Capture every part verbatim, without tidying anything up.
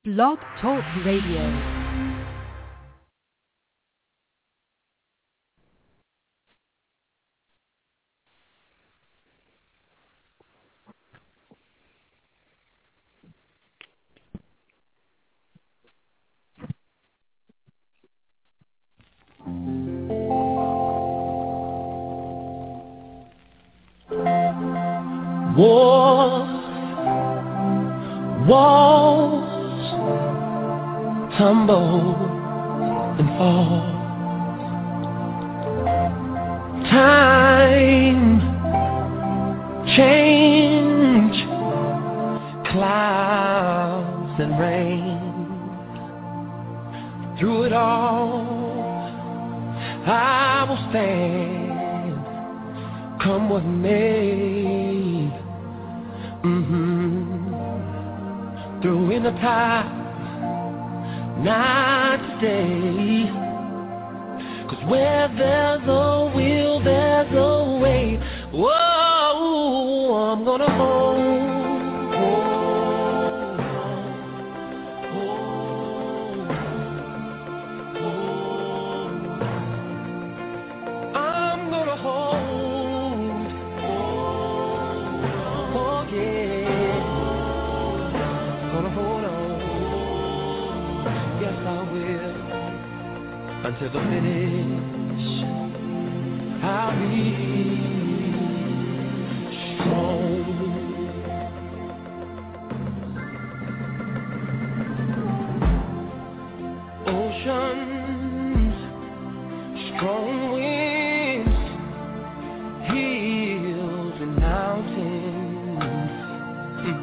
Blog Talk Radio. Walls, walls tumble and fall. Time, change, clouds and rain. Through it all, I will stand, come what may. Mm-hmm. Through in the time, not today. 'Cause where there's a will, there's a way. Whoa, I'm gonna hold, hold on, hold on, hold on. I'm gonna hold, hold on, yeah. Gonna hold on, yes I will. Until the finish, I'll be strong. Oceans, strong winds, hills and mountains. Mm.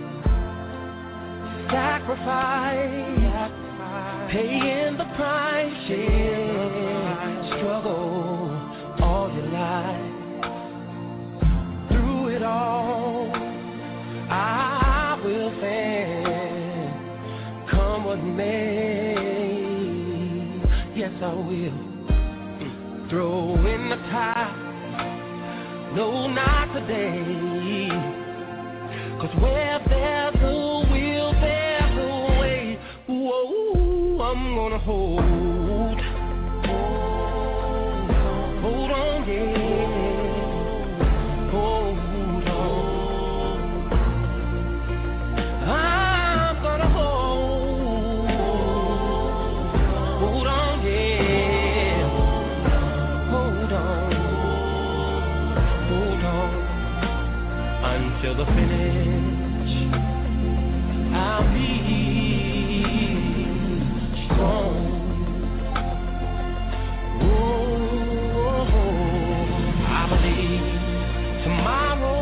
Sacrifice, paying the price, yeah. Struggle all your life. Through it all, I will stand, come what may. Yes, I will. Throw in the tide, no, not today. 'Cause where there's a will, there's a way. Whoa, I'm gonna hold, hold on, hold on, yeah, hold on. I'm gonna hold, hold on, yeah, hold on, hold on, until the finish, I'll be strong. Oh, I believe tomorrow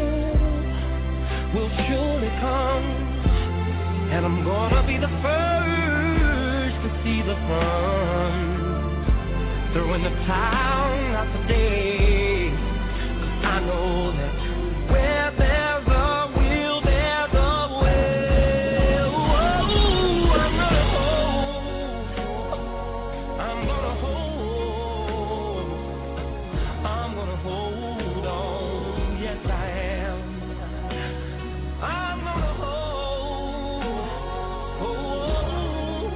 will surely come, and I'm gonna be the first to see the sun. Throwing the towel out today, 'cause I know that where there's a will, there's a way. Whoa, I'm gonna hold, I'm gonna hold, I'm gonna hold on. Yes, I am. I'm gonna hold, hold,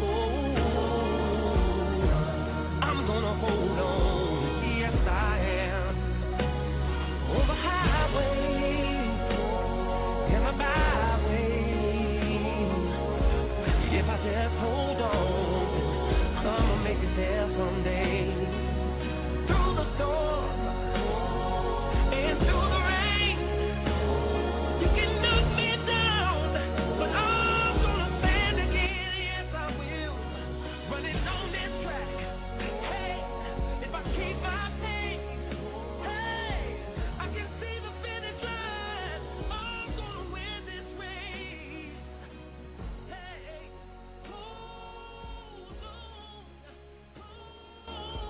I'm gonna hold on. Yes, I am. On the highway, in the byway, if I just hold on, I'ma make it there someday. Through the storm and through the rain, you can knock me down, but I'm gonna stand again. Yes, I will. Running on this track. Hey, if I keep my pace, hey, I can see the finish line. I'm gonna win this race. Hey, hold on, hold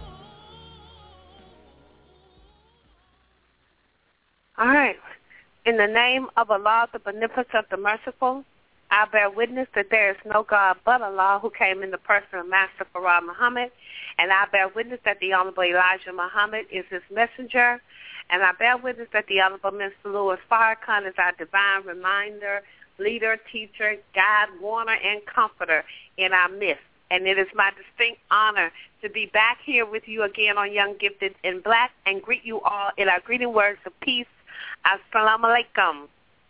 All right. In the name of Allah, the Beneficent, the Merciful, I bear witness that there is no God but Allah who came in the person of Master Farah Muhammad, and I bear witness that the Honorable Elijah Muhammad is his messenger, and I bear witness that the Honorable Mister Louis Farrakhan is our divine reminder leader, teacher, guide, warner, and comforter in our midst. And it is my distinct honor to be back here with you again on Young Gifted in Black and greet you all in our greeting words of peace. Assalamu alaikum.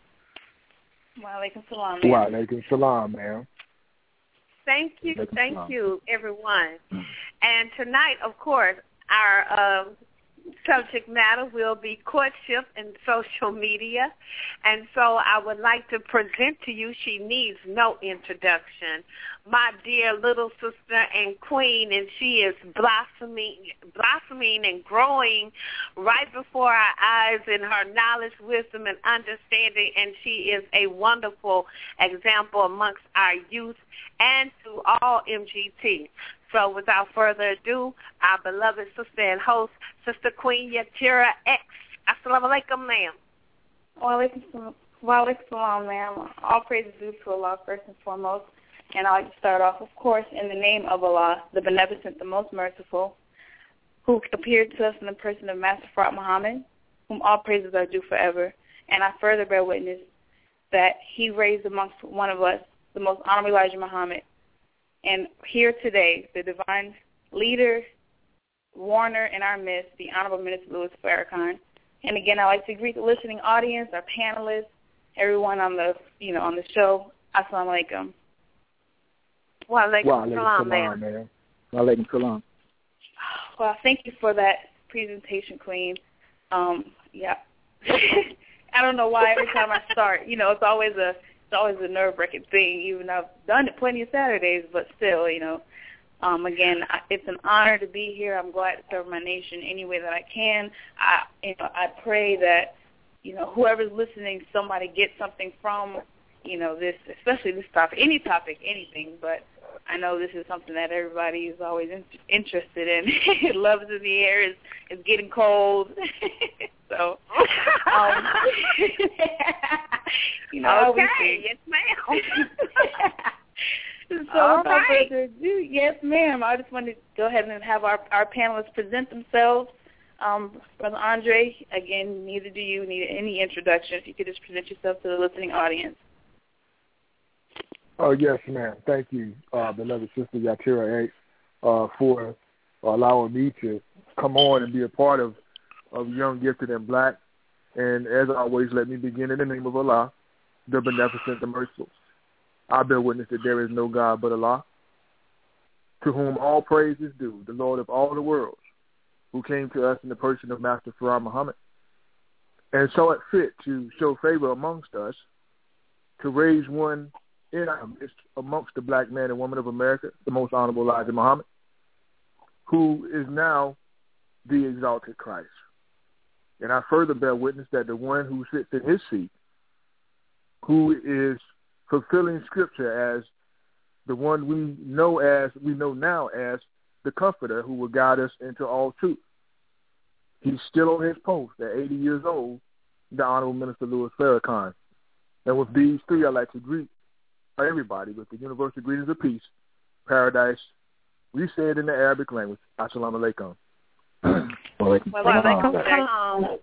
Wa alaikum salam, ma'am. Wa alaikum salam, ma'am. Thank you, thank you, everyone. And tonight, of course, our uh, subject matter will be courtship and social media. And so I would like to present to you, she needs no introduction, my dear little sister and queen, and she is blossoming, blossoming and growing right before our eyes in her knowledge, wisdom, and understanding, and she is a wonderful example amongst our youth and to all M G T. So without further ado, our beloved sister and host, Sister Queen Yatira X. Assalamu alaikum, ma'am. Wa alaikum salam, ma'am. All praise is due to Allah first and foremost. And I'd like to start off, of course, in the name of Allah, the Beneficent, the Most Merciful, who appeared to us in the person of Master Prophet Muhammad, whom all praises are due forever. And I further bear witness that he raised amongst one of us the most honorable Elijah Muhammad. And here today, the divine leader, warner in our midst, the Honorable Minister Louis Farrakhan. And again, I'd like to greet the listening audience, our panelists, everyone on the, you know, on the show. Assalamu alaikum. Wa alaikum salam, ma'am. Wa alaikum salam. Well, thank you for that presentation, Queen. Um, yeah. I don't know why every time I start, you know, it's always a it's always a nerve-wracking thing. Even though I've done it plenty of Saturdays, but still, you know. Um, again, I, it's an honor to be here. I'm glad to serve my nation any way that I can. I, you know, I pray that, you know, whoever's listening, somebody gets something from, you know, this, especially this topic, any topic, anything, but I know this is something that everybody is always in, interested in. Love is in the air. It's, it's getting cold. so, um, you know, okay, yes, ma'am. So All without right. further ado, yes, ma'am, I just wanted to go ahead and have our, our panelists present themselves. Um, Brother Andre, again, neither do you need any introduction. If you could just present yourself to the listening audience. Oh, yes, ma'am. Thank you, uh, beloved sister Yatira X, uh, for allowing me to come on and be a part of, of Young Gifted and Black. And as always, let me begin in the name of Allah, the Beneficent, the Merciful. I bear witness that there is no God but Allah, to whom all praise is due, the Lord of all the worlds, who came to us in the person of Master Farah Muhammad, and saw it fit to show favor amongst us, to raise one in our midst amongst the black man and woman of America, the most honorable Elijah Muhammad, who is now the exalted Christ. And I further bear witness that the one who sits in his seat, who is fulfilling Scripture as the one we know as we know now as the Comforter, who will guide us into all truth. He's still on his post at eighty years old, the Honorable Minister Louis Farrakhan. And with these three, I'd like to greet everybody with the universal greetings of peace, paradise. We say it in the Arabic language. Assalamu alaikum. Wa alaikum salam.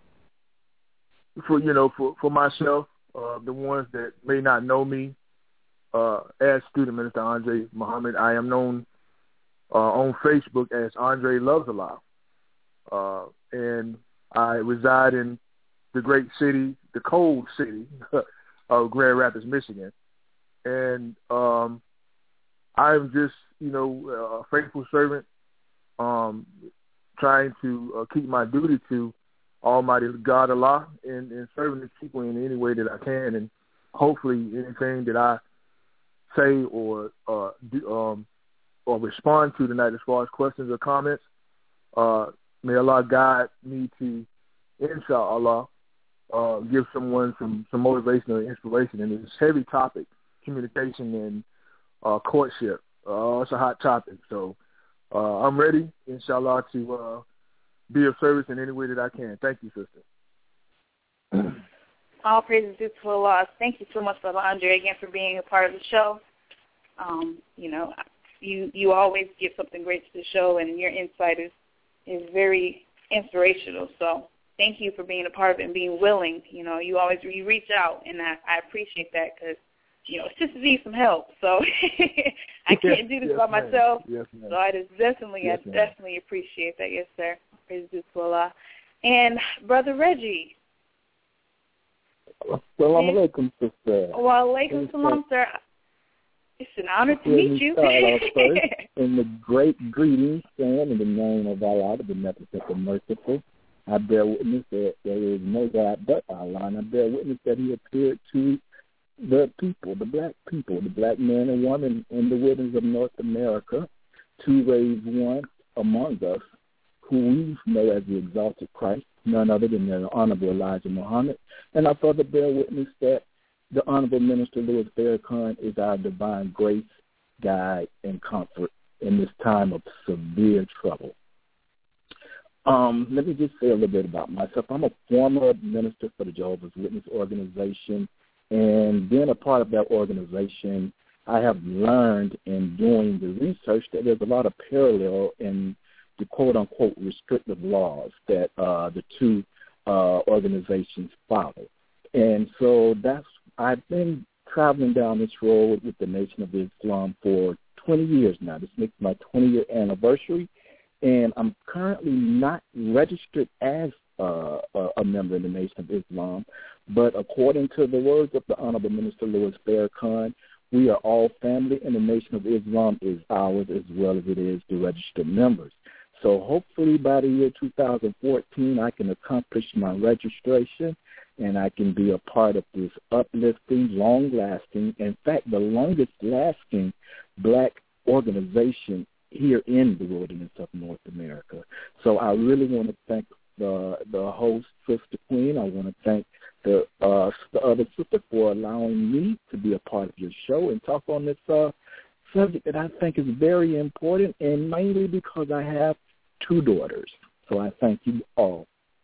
For you know, for for myself. Uh, the ones that may not know me, uh, as Student Minister Andre Muhammad, I am known uh, on Facebook as Andre Loves Allah. Uh, and I reside in the great city, the cold city of Grand Rapids, Michigan. And um, I'm just, you know, a faithful servant, um, trying to uh, keep my duty to Almighty God Allah and, and serving His people in any way that I can, and hopefully anything that I say or uh, do, um, or respond to tonight as far as questions or comments, uh, may Allah guide me to, inshallah, uh, give someone some, some motivation or inspiration in this heavy topic, communication and uh, courtship. Uh, it's a hot topic, so uh, I'm ready, inshallah, to uh, be of service in any way that I can. Thank you, sister. All praises due to Allah. Thank you so much, Brother Andre, again for being a part of the show. Um, you know, you you always give something great to the show, and your insight is, is very inspirational. So thank you for being a part of it and being willing. You know, you always you reach out, and I, I appreciate that because, you know, sisters need some help. So I can't do this yes, by ma'am. myself. Yes, ma'am. So I just definitely, yes, I ma'am. definitely appreciate that. Yes, sir. Praise be to Allah. And Brother Reggie. Assalamu alaikum, sister. Wa alaikum salam, sir. It's an honor to meet you. Start off first in the great greetings, saying in the name of Allah, the Beneficent, the Merciful. I bear witness that there is no God but Allah, and I bear witness that He appeared to the people, the black people, the black man and woman in the wilderness of North America, to raise one among us who we know as the exalted Christ, none other than the Honorable Elijah Muhammad. And I further bear witness that the Honorable Minister Louis Farrakhan is our divine grace, guide, and comfort in this time of severe trouble. Um, let me just say a little bit about myself. I'm a former minister for the Jehovah's Witness organization, and being a part of that organization, I have learned in doing the research that there's a lot of parallel in the quote-unquote restrictive laws that uh, the two uh, organizations follow. And so that's I've been traveling down this road with the Nation of Islam for twenty years now. This makes my twenty-year anniversary, and I'm currently not registered as uh, a, a member of the Nation of Islam, but according to the words of the Honorable Minister Louis Farrakhan, we are all family, and the Nation of Islam is ours as well as it is the registered members. So hopefully by the year two thousand fourteen, I can accomplish my registration, and I can be a part of this uplifting, long-lasting, in fact, the longest-lasting black organization here in the wilderness of North America. So I really want to thank the the host, Sister Queen. I want to thank the, uh, the other sister for allowing me to be a part of your show and talk on this uh, subject that I think is very important, and mainly because I have two daughters. So I thank you all.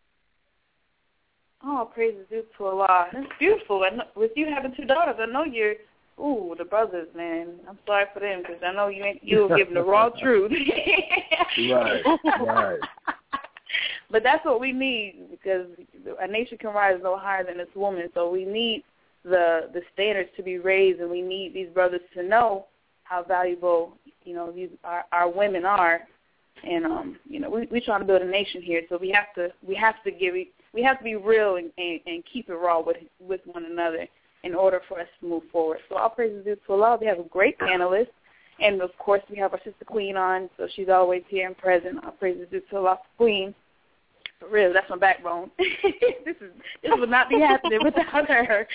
Oh, praise is due to Allah. That's beautiful. And with you having two daughters, I know you're, ooh, the brothers, man. I'm sorry for them because I know you ain't, you were giving the raw truth. Right, right. But that's what we need because a nation can rise no higher than its woman. So we need the the standards to be raised, and we need these brothers to know how valuable, you know, these our, our women are. And um, you know, we we trying to build a nation here, so we have to we have to give we have to be real and, and, and keep it raw with with one another in order for us to move forward. So all praises due to Allah. We have a great panelist, and of course we have our sister Queen on, so she's always here and present. All praises due to Allah, Queen. For real, that's my backbone. this is this would not be happening without her.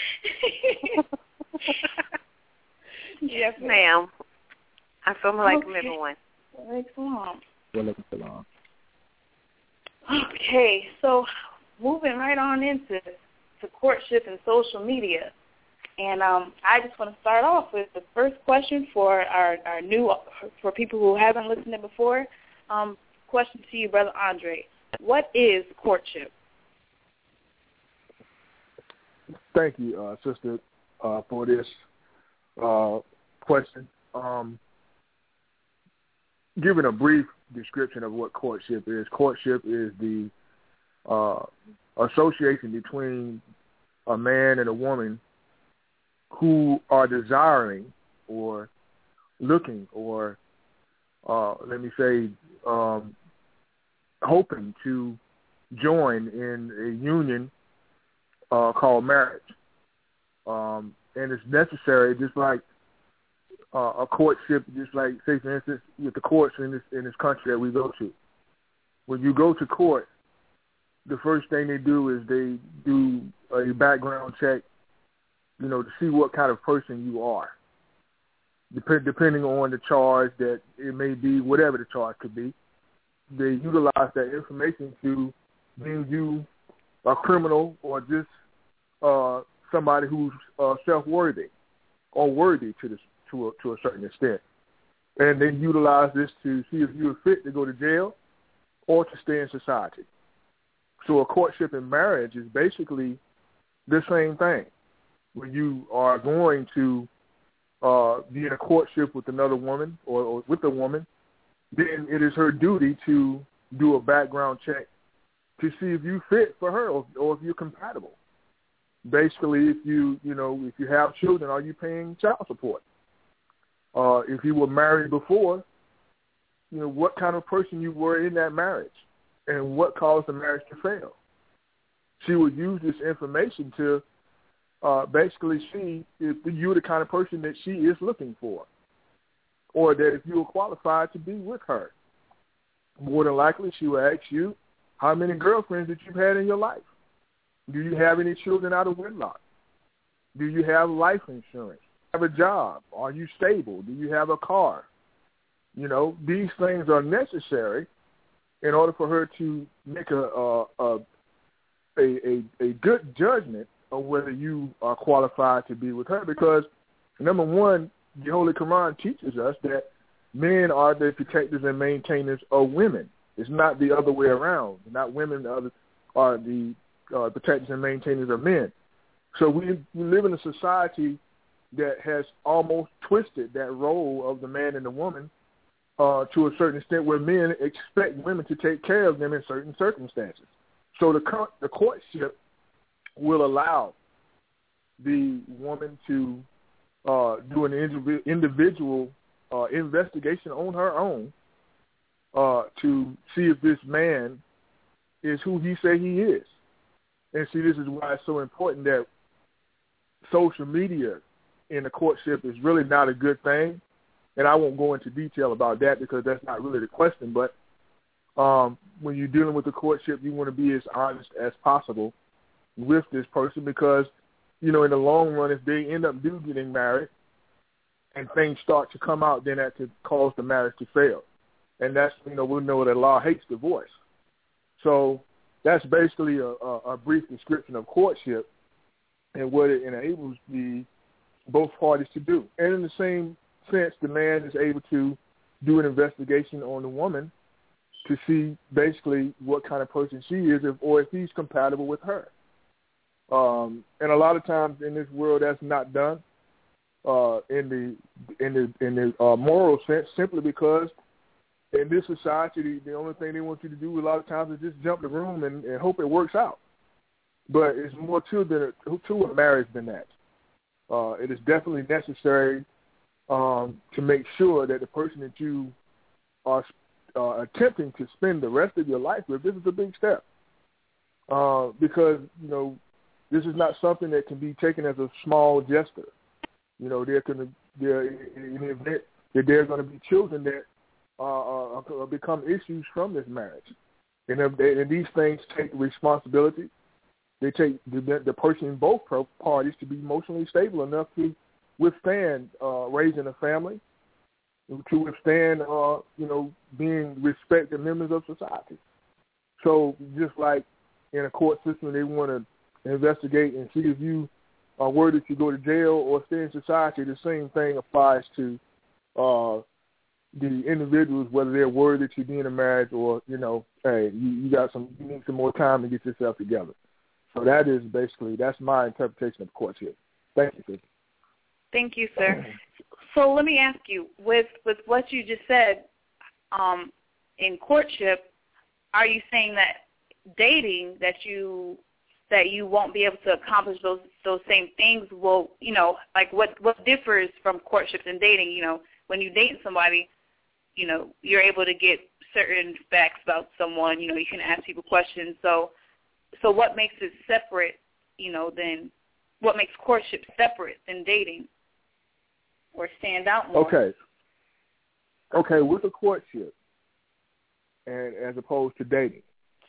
Yes, ma'am. Assalamu alaikum, Okay. everyone. Excellent. Walaikum salam. Okay, so moving right on into to courtship and social media. And um, I just want to start off with the first question for our, our new, for people who haven't listened in before. Um, question to you, Brother Andre. What is courtship? Thank you, uh, Sister, uh, for this uh, question. Um, Given a brief description of what courtship is, courtship is the uh, association between a man and a woman who are desiring or looking or, uh, let me say, um, hoping to join in a union uh, called marriage. Um, and it's necessary, just like Uh, a courtship, just like, say, for instance, with the courts in this in this country that we go to. When you go to court, the first thing they do is they do a background check, you know, to see what kind of person you are. Dep- depending on the charge that it may be, whatever the charge could be, they utilize that information to deem you a criminal or just uh, somebody who's uh, self-worthy or worthy to this. To a, to a certain extent, and then utilize this to see if you're fit to go to jail or to stay in society. So a courtship and marriage is basically the same thing. When you are going to uh, be in a courtship with another woman or, or with a woman, then it is her duty to do a background check to see if you fit for her or, or if you're compatible. Basically, if you, you know, if you have children, are you paying child support? Uh, if you were married before, you know, what kind of person you were in that marriage and what caused the marriage to fail. She would use this information to uh, basically see if you're the kind of person that she is looking for, or that if you are qualified to be with her. More than likely, she will ask you how many girlfriends that you've had in your life. Do you have any children out of wedlock? Do you have life insurance? Have a job? Are you stable? Do you have a car? You know, these things are necessary in order for her to make a a, a, a, a good judgment of whether you are qualified to be with her. Because, number one, the Holy Quran teaches us that men are the protectors and maintainers of women. It's not the other way around. Not women are the uh, protectors and maintainers of men. So we, we live in a society that has almost twisted that role of the man and the woman uh, to a certain extent, where men expect women to take care of them in certain circumstances. So the, co- the courtship will allow the woman to uh, do an indiv- individual uh, investigation on her own uh, to see if this man is who he say he is. And see, this is why it's so important that social media in the courtship is really not a good thing. And I won't go into detail about that because that's not really the question. But um, when you're dealing with the courtship, you want to be as honest as possible with this person because, you know, in the long run, if they end up do getting married and things start to come out, then that could cause the marriage to fail. And that's, you know, we know that law hates divorce. So that's basically a, a, a brief description of courtship and what it enables the both parties to do. And in the same sense, the man is able to do an investigation on the woman to see basically what kind of person she is, if, or if he's compatible with her. Um, and a lot of times in this world, that's not done uh, in the in the in the uh, moral sense, simply because in this society, the, the only thing they want you to do a lot of times is just jump the room and, and hope it works out. But it's more to the to a marriage than that. Uh, it is definitely necessary um, to make sure that the person that you are uh, attempting to spend the rest of your life with, this is a big step. Uh, because, you know, this is not something that can be taken as a small gesture. You know, there can there in the event that there are going to be children that uh, uh, become issues from this marriage. And, if they, and these things take responsibility. They take the, the person in both parties to be emotionally stable enough to withstand uh, raising a family, to withstand, uh, you know, being respected members of society. So just like in a court system, they want to investigate and see if you are worthy to go to jail or stay in society. The same thing applies to uh, the individuals, whether they're worthy to be in a marriage or, you know, hey, you, you got some, you need some more time to get yourself together. So that is basically, that's my interpretation of courtship. Thank you, sir. Thank you, sir. So let me ask you, with, with what you just said, um, in courtship, are you saying that dating, that you that you won't be able to accomplish those those same things? Will, you know, like what, what differs from courtships and dating? You know, when you date somebody, you know, you're able to get certain facts about someone. You know, you can ask people questions. So So what makes it separate, you know, than what makes courtship separate than dating or stand out more? Okay. Okay, with a courtship, and as opposed to dating.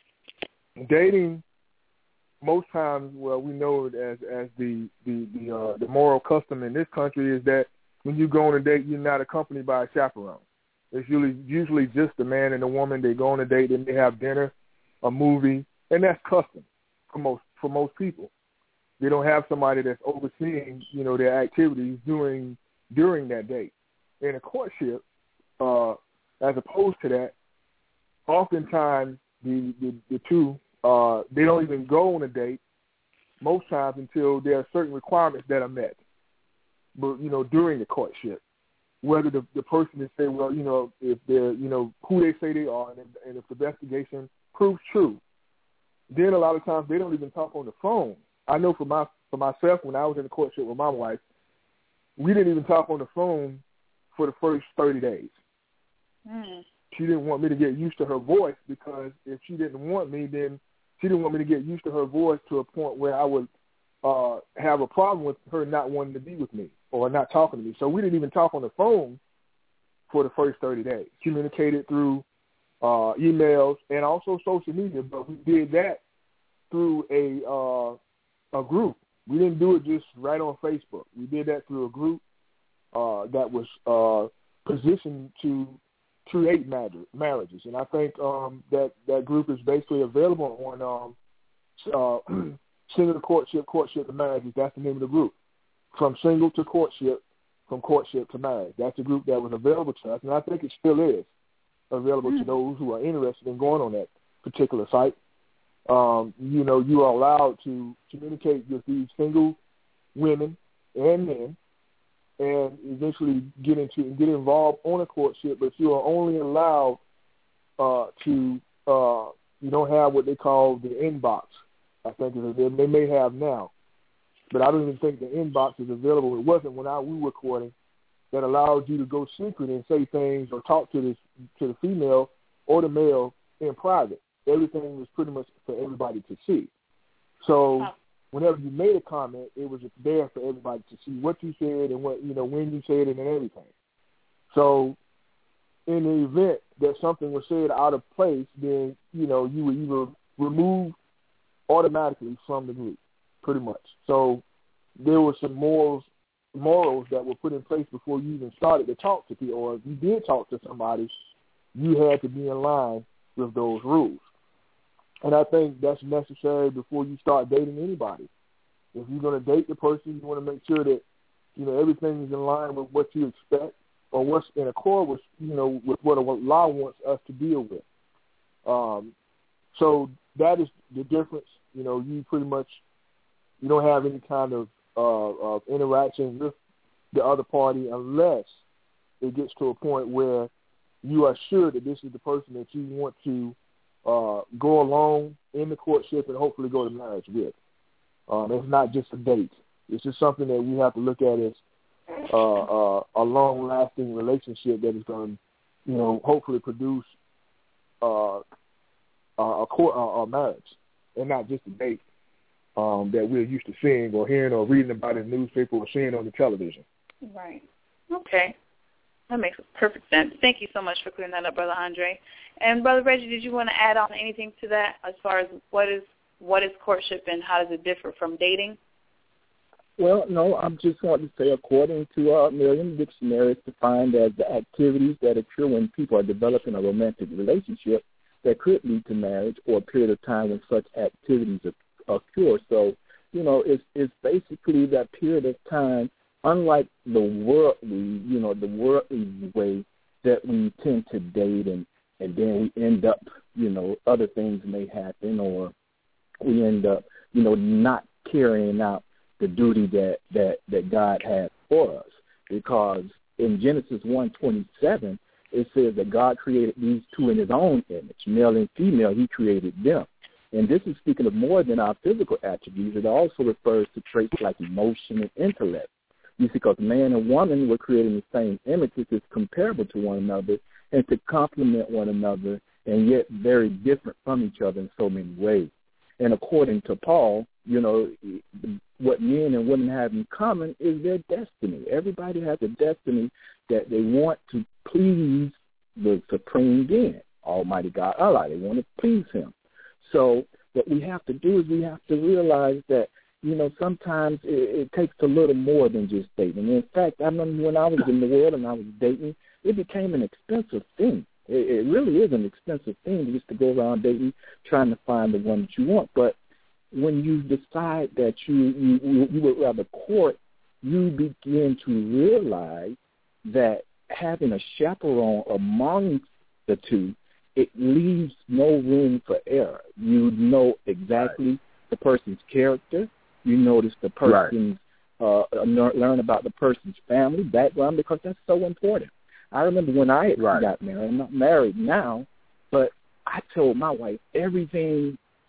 Dating, most times, well, we know it as as the the the, uh, the moral custom in this country is that when you go on a date, you're not accompanied by a chaperone. It's usually usually just the man and the woman. They go on a date, and they have dinner, a movie. And that's custom for most for most people. They don't have somebody that's overseeing, you know, their activities during during that date. In a courtship, uh, as opposed to that, oftentimes the the, the two uh, they don't even go on a date most times until there are certain requirements that are met. But you know, during the courtship, whether the the person is say, well, you know, if they're you know who they say they are, and, and if the investigation proves true, then a lot of times they don't even talk on the phone. I know for my for myself, when I was in the courtship with my wife, we didn't even talk on the phone for the first thirty days. Mm. She didn't want me to get used to her voice, because if she didn't want me, then she didn't want me to get used to her voice to a point where I would uh, have a problem with her not wanting to be with me or not talking to me. So we didn't even talk on the phone for the first thirty days. Communicated through uh, emails and also social media, but we did that through a uh, a group. We didn't do it just right on Facebook. We did that through a group uh, that was uh, positioned to create marriages. And I think um, that that group is basically available on um, uh, Single to Courtship, Courtship to Marriages. That's the name of the group. From single to courtship, from courtship to marriage. That's a group that was available to us, and I think it still is available mm. to those who are interested in going on that particular site. Um, you know, you are allowed to communicate with these single women and men, and eventually get into get involved on a courtship. But you are only allowed uh, to uh, you don't have what they call the inbox. I think they, they may have now, but I don't even think the inbox is available. It wasn't when I we were courting that allowed you to go secret and say things or talk to this to the female or the male in private. Everything was pretty much for everybody to see. So whenever you made a comment, it was there for everybody to see what you said and what you know when you said it and everything. So in the event that something was said out of place, then you know you were either removed automatically from the group, pretty much. So there were some morals morals that were put in place before you even started to talk to people, or if you did talk to somebody, you had to be in line with those rules. And I think that's necessary before you start dating anybody. If you're going to date the person, you want to make sure that, you know, everything is in line with what you expect or what's in accord with, you know, with what a law wants us to deal with. Um, so that is the difference. You know, you pretty much, you don't have any kind of, uh, of interaction with the other party unless it gets to a point where you are sure that this is the person that you want to uh, go along in the courtship and hopefully go to marriage with. Um, it's not just a date. It's just something that we have to look at as uh, uh, a long-lasting relationship that is going to, you know, hopefully produce uh, a, court, a, a marriage and not just a date um, that we're used to seeing or hearing or reading about in the newspaper or seeing on the television. Right. Okay. That makes perfect sense. Thank you so much for clearing that up, Brother Andre. And Brother Reggie, did you want to add on anything to that as far as what is what is courtship and how does it differ from dating? Well, no, I'm just wanting to say, according to uh, Merriam Dictionary, it's defined as the activities that occur when people are developing a romantic relationship that could lead to marriage, or a period of time when such activities occur. So, you know, it's it's basically that period of time. Unlike the worldly, you know, the worldly way that we tend to date and, and then we end up, you know, other things may happen, or we end up, you know, not carrying out the duty that, that, that God has for us. Because in Genesis one twenty-seven, it says that God created these two in his own image, male and female, he created them. And this is speaking of more than our physical attributes. It also refers to traits like emotion and intellect. You see, because man and woman were creating the same images, it's comparable to one another and to complement one another, and yet very different from each other in so many ways. And according to Paul, you know, what men and women have in common is their destiny. Everybody has a destiny that they want to please the supreme being, Almighty God, Allah. They want to please him. So what we have to do is we have to realize that, you know, sometimes it, it takes a little more than just dating. In fact, I remember when I was in the world and I was dating, it became an expensive thing. It, it really is an expensive thing just to go around dating, trying to find the one that you want. But when you decide that you, you, you would rather court, you begin to realize that having a chaperone among the two, it leaves no room for error. You know exactly right. the person's character. You notice the person's, right. uh, learn about the person's family background, because that's so important. I remember when I right. got married. I'm not married now, but I told my wife everything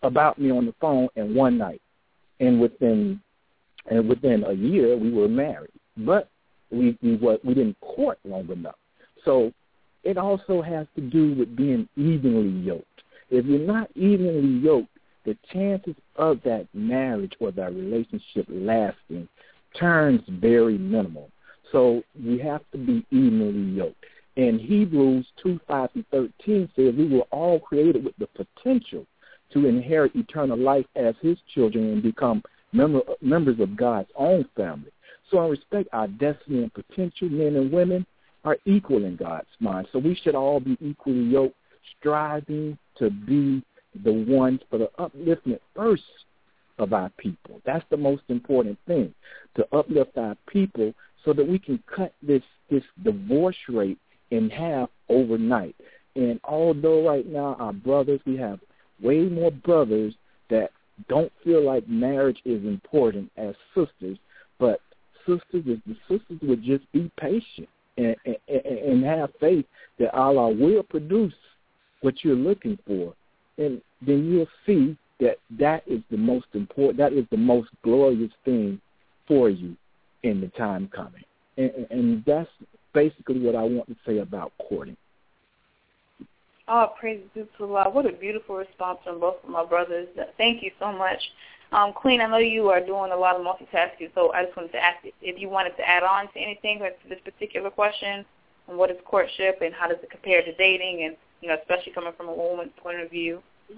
about me on the phone in one night. And within and within a year, we were married. But we we, were, we didn't court long enough. So it also has to do with being evenly yoked. If you're not evenly yoked, the chances of that marriage or that relationship lasting turns very minimal. So we have to be evenly yoked. And Hebrews two, five through thirteen says we were all created with the potential to inherit eternal life as his children and become member, members of God's own family. So in respect, our destiny and potential, men and women, are equal in God's mind. So we should all be equally yoked, striving to be the ones for the upliftment first of our people. That's the most important thing, to uplift our people so that we can cut this, this divorce rate in half overnight. And although right now our brothers, we have way more brothers that don't feel like marriage is important as sisters, but sisters, if the sisters would just be patient and, and, and have faith that Allah will produce what you're looking for, and then you'll see that that is the most important, that is the most glorious thing for you in the time coming. And, and that's basically what I want to say about courting. Oh, praise be to Allah. What a beautiful response from both of my brothers. Thank you so much. Um, Queen, I know you are doing a lot of multitasking, so I just wanted to ask if you wanted to add on to anything to this particular question, and what is courtship and how does it compare to dating, and, you know, especially coming from a woman's point of view.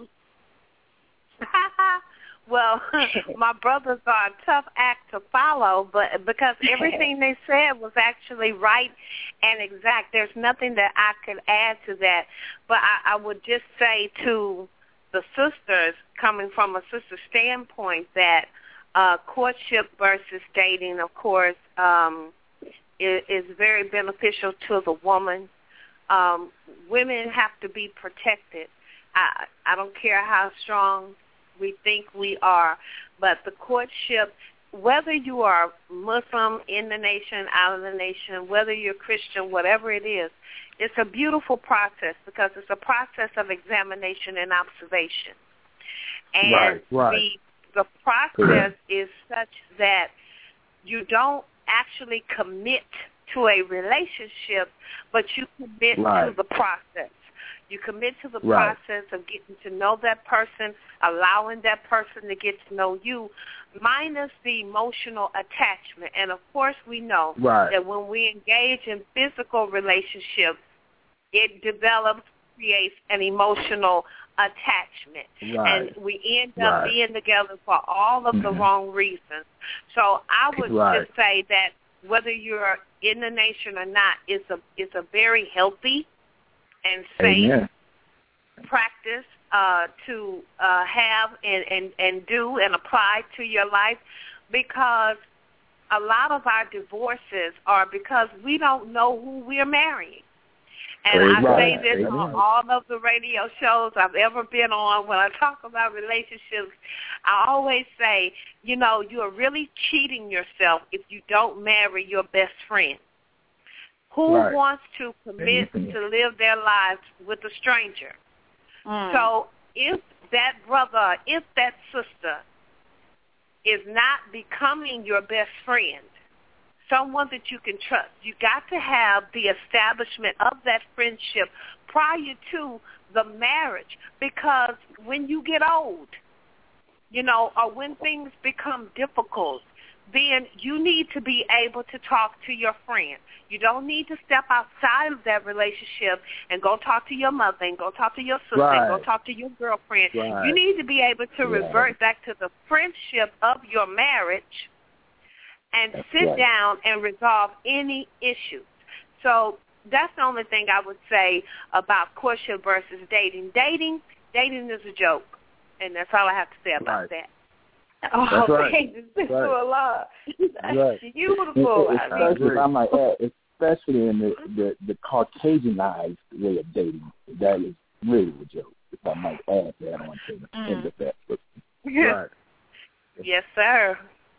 Well, my brothers are a tough act to follow, but because everything they said was actually right and exact, there's nothing that I could add to that. But I, I would just say to the sisters, coming from a sister standpoint, that uh, courtship versus dating, of course, um, is, is very beneficial to the woman. Um, women have to be protected. I, I don't care how strong we think we are, but the courtship, whether you are Muslim, in the nation, out of the nation, whether you're Christian, whatever it is, it's a beautiful process because it's a process of examination and observation. And right, right. the the process is such that you don't actually commit to a relationship, but you commit right. to the process. You commit to the right. process of getting to know that person, allowing that person to get to know you, minus the emotional attachment. And, of course, we know right. that when we engage in physical relationships, it develops, creates an emotional attachment. Right. And we end up right. being together for all of mm-hmm. the wrong reasons. So I would right. just say that whether you're in the nation or not, it's a, it's a very healthy and safe Amen. practice uh, to uh, have and, and, and do and apply to your life, because a lot of our divorces are because we don't know who we're marrying. And Praise I right. say this Amen. on all of the radio shows I've ever been on. When I talk about relationships, I always say, you know, you're really cheating yourself if you don't marry your best friend. Who right. wants to commit Amen. to live their lives with a stranger? Mm. So if that brother, if that sister is not becoming your best friend, someone that you can trust, you got to have the establishment of that friendship prior to the marriage, because when you get old, you know, or when things become difficult, then you need to be able to talk to your friend. You don't need to step outside of that relationship and go talk to your mother and go talk to your sister right. and go talk to your girlfriend. Right. You need to be able to right. revert back to the friendship of your marriage and that's sit right. down and resolve any issues. So that's the only thing I would say about courtship versus dating. Dating, dating is a joke, and that's all I have to say about right. that. Oh, That's right. thank you Right. to Allah. That's Right. beautiful. And, I and mean, especially, if I might add, especially in the, the, the Caucasianized way of dating, that is really a joke, if I might add that on to the Mm. end of that. But, Right. Yes, sir.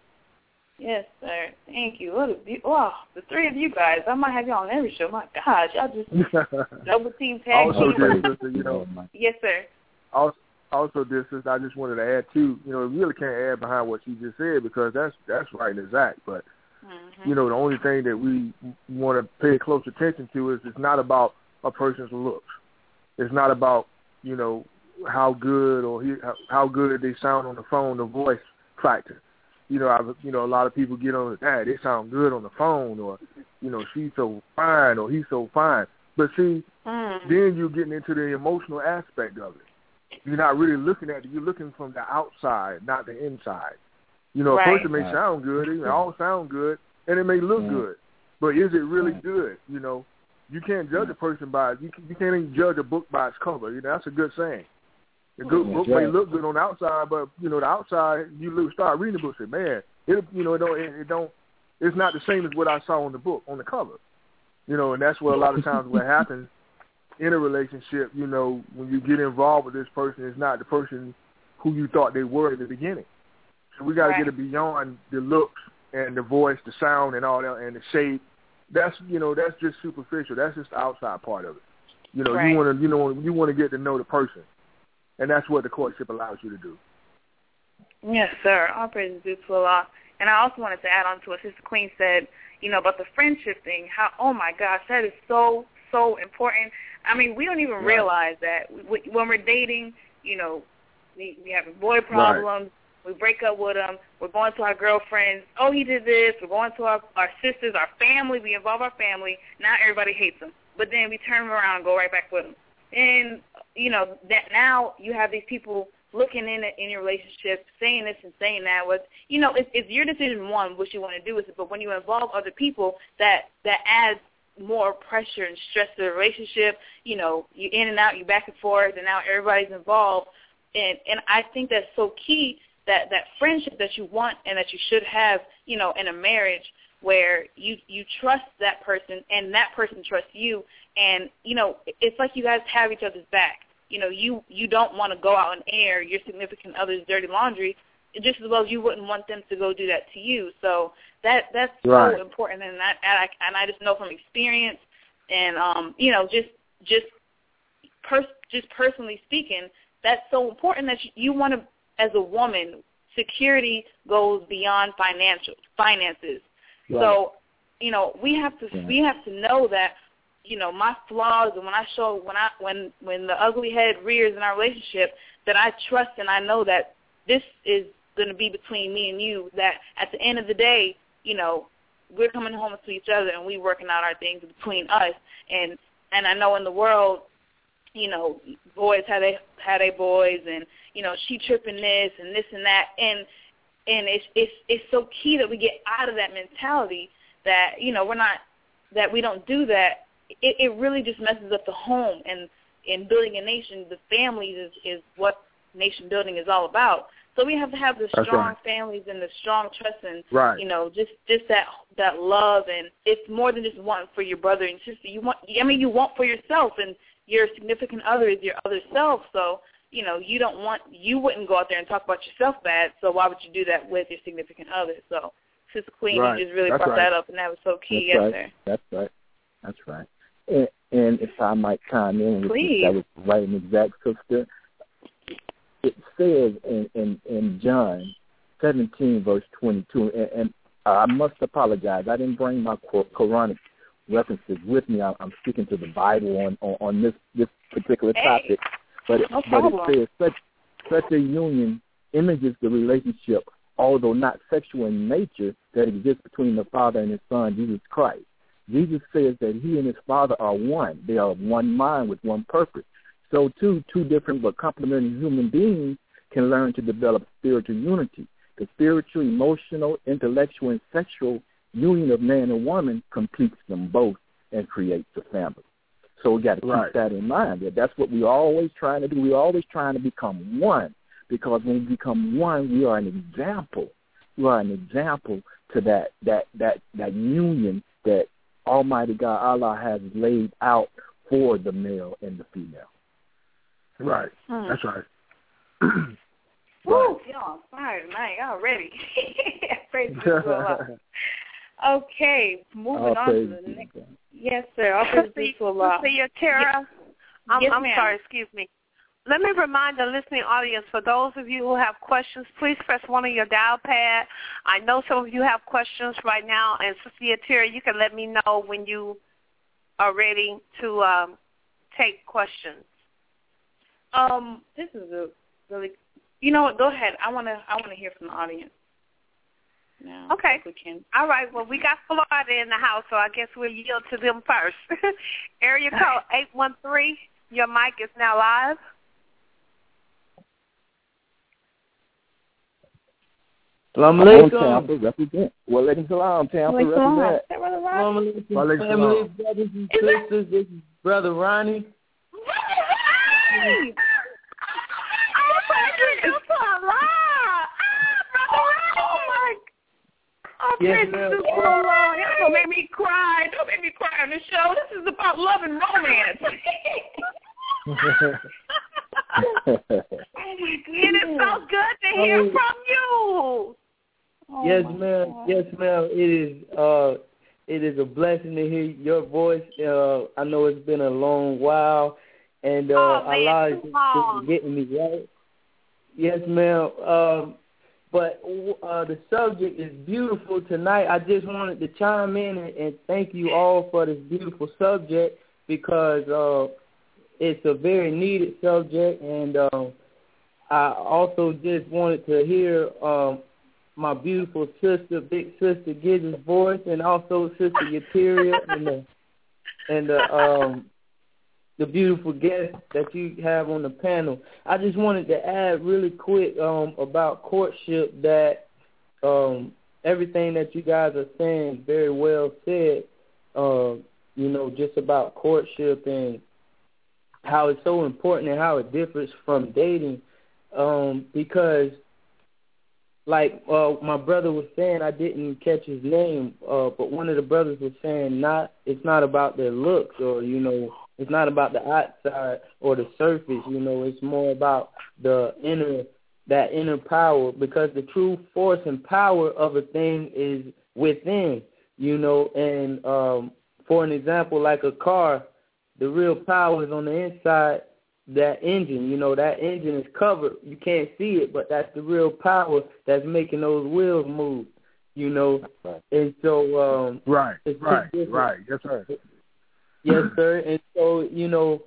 yes, sir. Thank you. What a be- wow, the three of you guys. I might have y'all on every show. My gosh, y'all just double team tag Also, team. dear sister, you know, Yes, sir. also, also, this is I just wanted to add too. You know, you really can't add behind what you just said because that's that's right and exact. But mm-hmm. you know, the only thing that we want to pay close attention to is it's not about a person's looks. It's not about you know how good or he, how good they sound on the phone, the voice factor. You know, I, you know, a lot of people get on, hey, they sound good on the phone, or you know, she's so fine or he's so fine. But see, mm. then you're getting into the emotional aspect of it. You're not really looking at it. You're looking from the outside, not the inside. You know, right. a person may right. sound good. They all sound good, and it may look yeah. good. But is it really right. good? You know, you can't judge a person by you. You can't even judge a book by its cover. You know, that's a good saying. The good book right. may look good on the outside, but you know, the outside you look, start reading the book, and say, man, it you know, it don't, it, it don't, it's not the same as what I saw on the book on the cover. You know, and that's what a lot of times what happens in a relationship. You know, when you get involved with this person, it's not the person who you thought they were at the beginning. So we got to right. get it beyond the looks and the voice, the sound, and all that, and the shape. That's you know, that's just superficial. That's just the outside part of it. You know, right. you want to, you know, you want to get to know the person. And that's what the courtship allows you to do. Yes, sir. All praises due to Allah. And I also wanted to add on to what Sister Queen said, you know, about the friendship thing. How, oh, my gosh, that is so, so important. I mean, we don't even right. realize that. We, when we're dating, you know, we, we have boy problems. Right. We break up with them. We're going to our girlfriends. Oh, he did this. We're going to our, our sisters, our family. We involve our family. Now everybody hates them. But then we turn them around and go right back with them. And, you know, that now you have these people looking in in your relationship, saying this and saying that. Was, you know, it's, it's your decision, one, what you want to do with it. But when you involve other people, that, that adds more pressure and stress to the relationship. You know, you're in and out, you're back and forth, and now everybody's involved. And, and I think that's so key, that, that friendship that you want and that you should have, you know, in a marriage, where you, you trust that person and that person trusts you. And, you know, it's like you guys have each other's back. You know, you, you don't want to go out and air your significant other's dirty laundry just as well as you wouldn't want them to go do that to you. So that that's right. so important. And I, and I, and I just know from experience and, um, you know, just just pers- just personally speaking, that's so important that you, you want to, as a woman, security goes beyond financial finances. Right. So, you know, we have to yeah. we have to know that, you know, my flaws, and when I show when I when when the ugly head rears in our relationship, that I trust and I know that this is going to be between me and you. That at the end of the day, you know, we're coming home to each other and we working out our things between us. And and I know in the world, you know, boys have they have their boys, and you know, she tripping this and this and that, and and it's it's it's so key that we get out of that mentality that, you know, we're not that we don't do that. It, it really just messes up the home, and in building a nation, the families is, is what nation building is all about. So we have to have the That's strong right. families and the strong trust, and right. you know, just just that that love, and it's more than just wanting for your brother and sister. You want, I mean, you want for yourself, and your significant other is your other self. So you know, you don't want, you wouldn't go out there and talk about yourself bad. So why would you do that with your significant other? So Sister Queen, right. you just really That's brought right. that up, and that was so key. That's Yes, right. sir. That's right. That's right. And, and if I might chime in, Please. That was right and exact, sister. It says in, in, in John seventeen, verse twenty-two, and, and I must apologize. I didn't bring my Quranic references with me. I'm speaking to the Bible on, on, on this, this particular topic. Hey, but it, no but it problem. says such, such a union images the relationship, although not sexual in nature, that exists between the Father and His Son, Jesus Christ. Jesus says that He and His Father are one. They are of one mind with one purpose. So, too, two different but complementary human beings can learn to develop spiritual unity. The spiritual, emotional, intellectual, and sexual union of man and woman completes them both and creates a family. So we got to keep right. that in mind. That that's what we're always trying to do. We're always trying to become one, because when we become one, we are an example. We are an example to that that that that union that Almighty God, Allah, has laid out for the male and the female. Right. Hmm. That's right. Woo, y'all on fire tonight. Y'all ready. Praise Allah. Okay, moving All on to the next. God. Yes, sir. I'll praise Sister, to Allah. Sister Yatira, I'm, Yes, I'm ma'am. sorry, excuse me. let me remind the listening audience, for those of you who have questions, please press one on your dial pad. I know some of you have questions right now, and Sister Terry, you can let me know when you are ready to um, take questions. Um, this is a really, you know what? Go ahead. I wanna, I wanna hear from the audience. Now, okay. We can. All right. Well, we got Florida in the house, so I guess we'll yield to them first. Area code eight one three. Your mic is now live. Salam alaikum. Tampa, represent. Wa alaikum salam, Tampa, represent. Salam alaikum, family, brothers and sisters. This is Brother Ronnie. Hey! Oh, my Oh, yes, ma'am. So long. Don't make me cry. Don't make me cry on the show. This is about love and romance. Oh, my goodness. It is so good to hear oh. from you. Oh, yes, ma'am. God. Yes, ma'am. It is. Uh, it is a blessing to hear your voice. Uh, I know it's been a long while, and uh, oh, man, Allah too is long. just getting me right. Yes, ma'am. Um, but uh, the subject is beautiful tonight. I just wanted to chime in and, and thank you all for this beautiful subject, because uh, it's a very needed subject, and um, I also just wanted to hear um, my beautiful sister, big sister Giz's voice, and also Sister Yateria and the and the um the beautiful guest that you have on the panel. I just wanted to add really quick um about courtship, that um everything that you guys are saying very well said. Uh, you know, just about courtship and how it's so important and how it differs from dating. Um, because like uh, my brother was saying, I didn't catch his name, uh, but one of the brothers was saying, not it's not about their looks, or you know, it's not about the outside or the surface. You know, it's more about the inner, that inner power, because the true force and power of a thing is within. You know, and um, for an example, like a car, the real power is on the inside. That engine, you know, that engine is covered. You can't see it, but that's the real power that's making those wheels move, you know. Right. And so, um, right, it's right, different. right. Yes, sir. Yes, sir. And so, you know,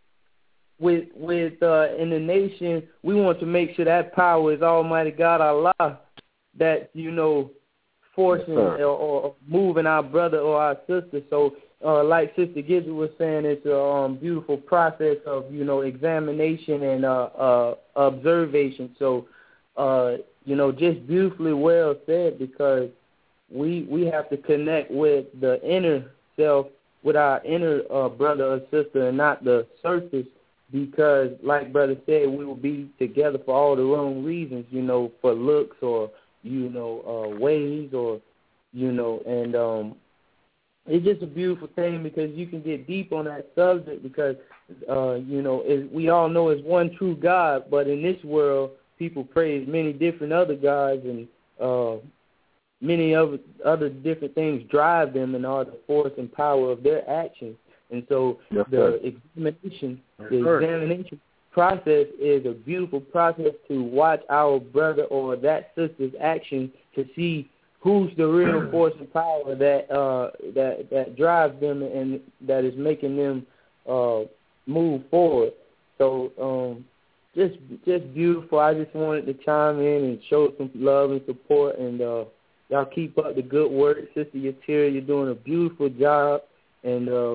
with with uh, in the nation, we want to make sure that power is Almighty God Allah, that you know, forcing yes, or, or moving our brother or our sister. So. Uh, like Sister Gidget was saying, it's a um, beautiful process of, you know, examination and uh, uh, observation. So, uh, you know, just beautifully well said, because we we have to connect with the inner self, with our inner uh, brother or sister, and not the surface, because, like Brother said, we will be together for all the wrong reasons, you know, for looks or, you know, uh, ways or, you know, and um it's just a beautiful thing, because you can get deep on that subject, because, uh, you know, it, we all know it's one true God, but in this world, people praise many different other gods, and uh, many other, other different things drive them in order to force and power of their actions. And so yes, the sir. examination, Yes, the sir. examination process is a beautiful process to watch our brother or that sister's action to see who's the real force and power that uh, that that drives them and that is making them uh, move forward. So um, just just beautiful. I just wanted to chime in and show some love and support, and uh, y'all keep up the good work. Sister Yateria, you're doing a beautiful job, and uh,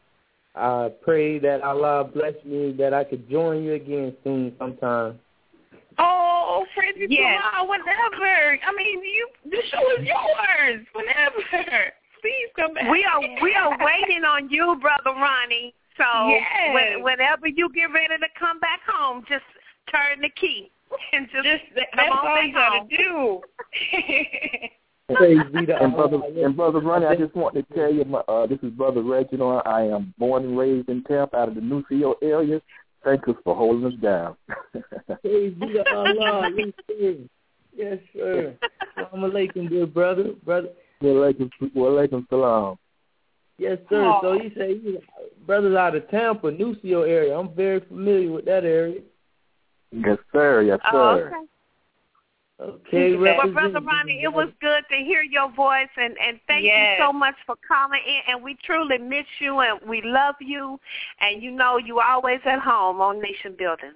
I pray that Allah bless me, that I could join you again soon sometime. Oh, Francis, Yes. come on, whenever. I mean, you. The show is yours. Whenever. Please come back. We are we are waiting on you, Brother Ronnie. So Yes. when, whenever you get ready to come back home, just turn the key and just, Just that, come that's on all back you gotta home. do. Praise be to And brother, Allah. and brother Ronnie, I just want to tell you, my, uh, this is Brother Reginald. I am born and raised in Tampa, out of the Nucio area. Thank us for holding us down. Praise be to Allah. Yes, sir. Yes, sir. Assalamu alaikum, dear brother. Brother. Wa alaikum, wa alaikum salam. Yes, sir. Aww. So he said, he, brothers out of Tampa, Nucio area. I'm very familiar with that area. Yes, sir. Yes, sir. Oh, okay. Okay, well, Brother Ronnie, it was good to hear your voice, and, and thank yes. you so much for calling in, and we truly miss you, and we love you, and you know you always at home on Nation Building.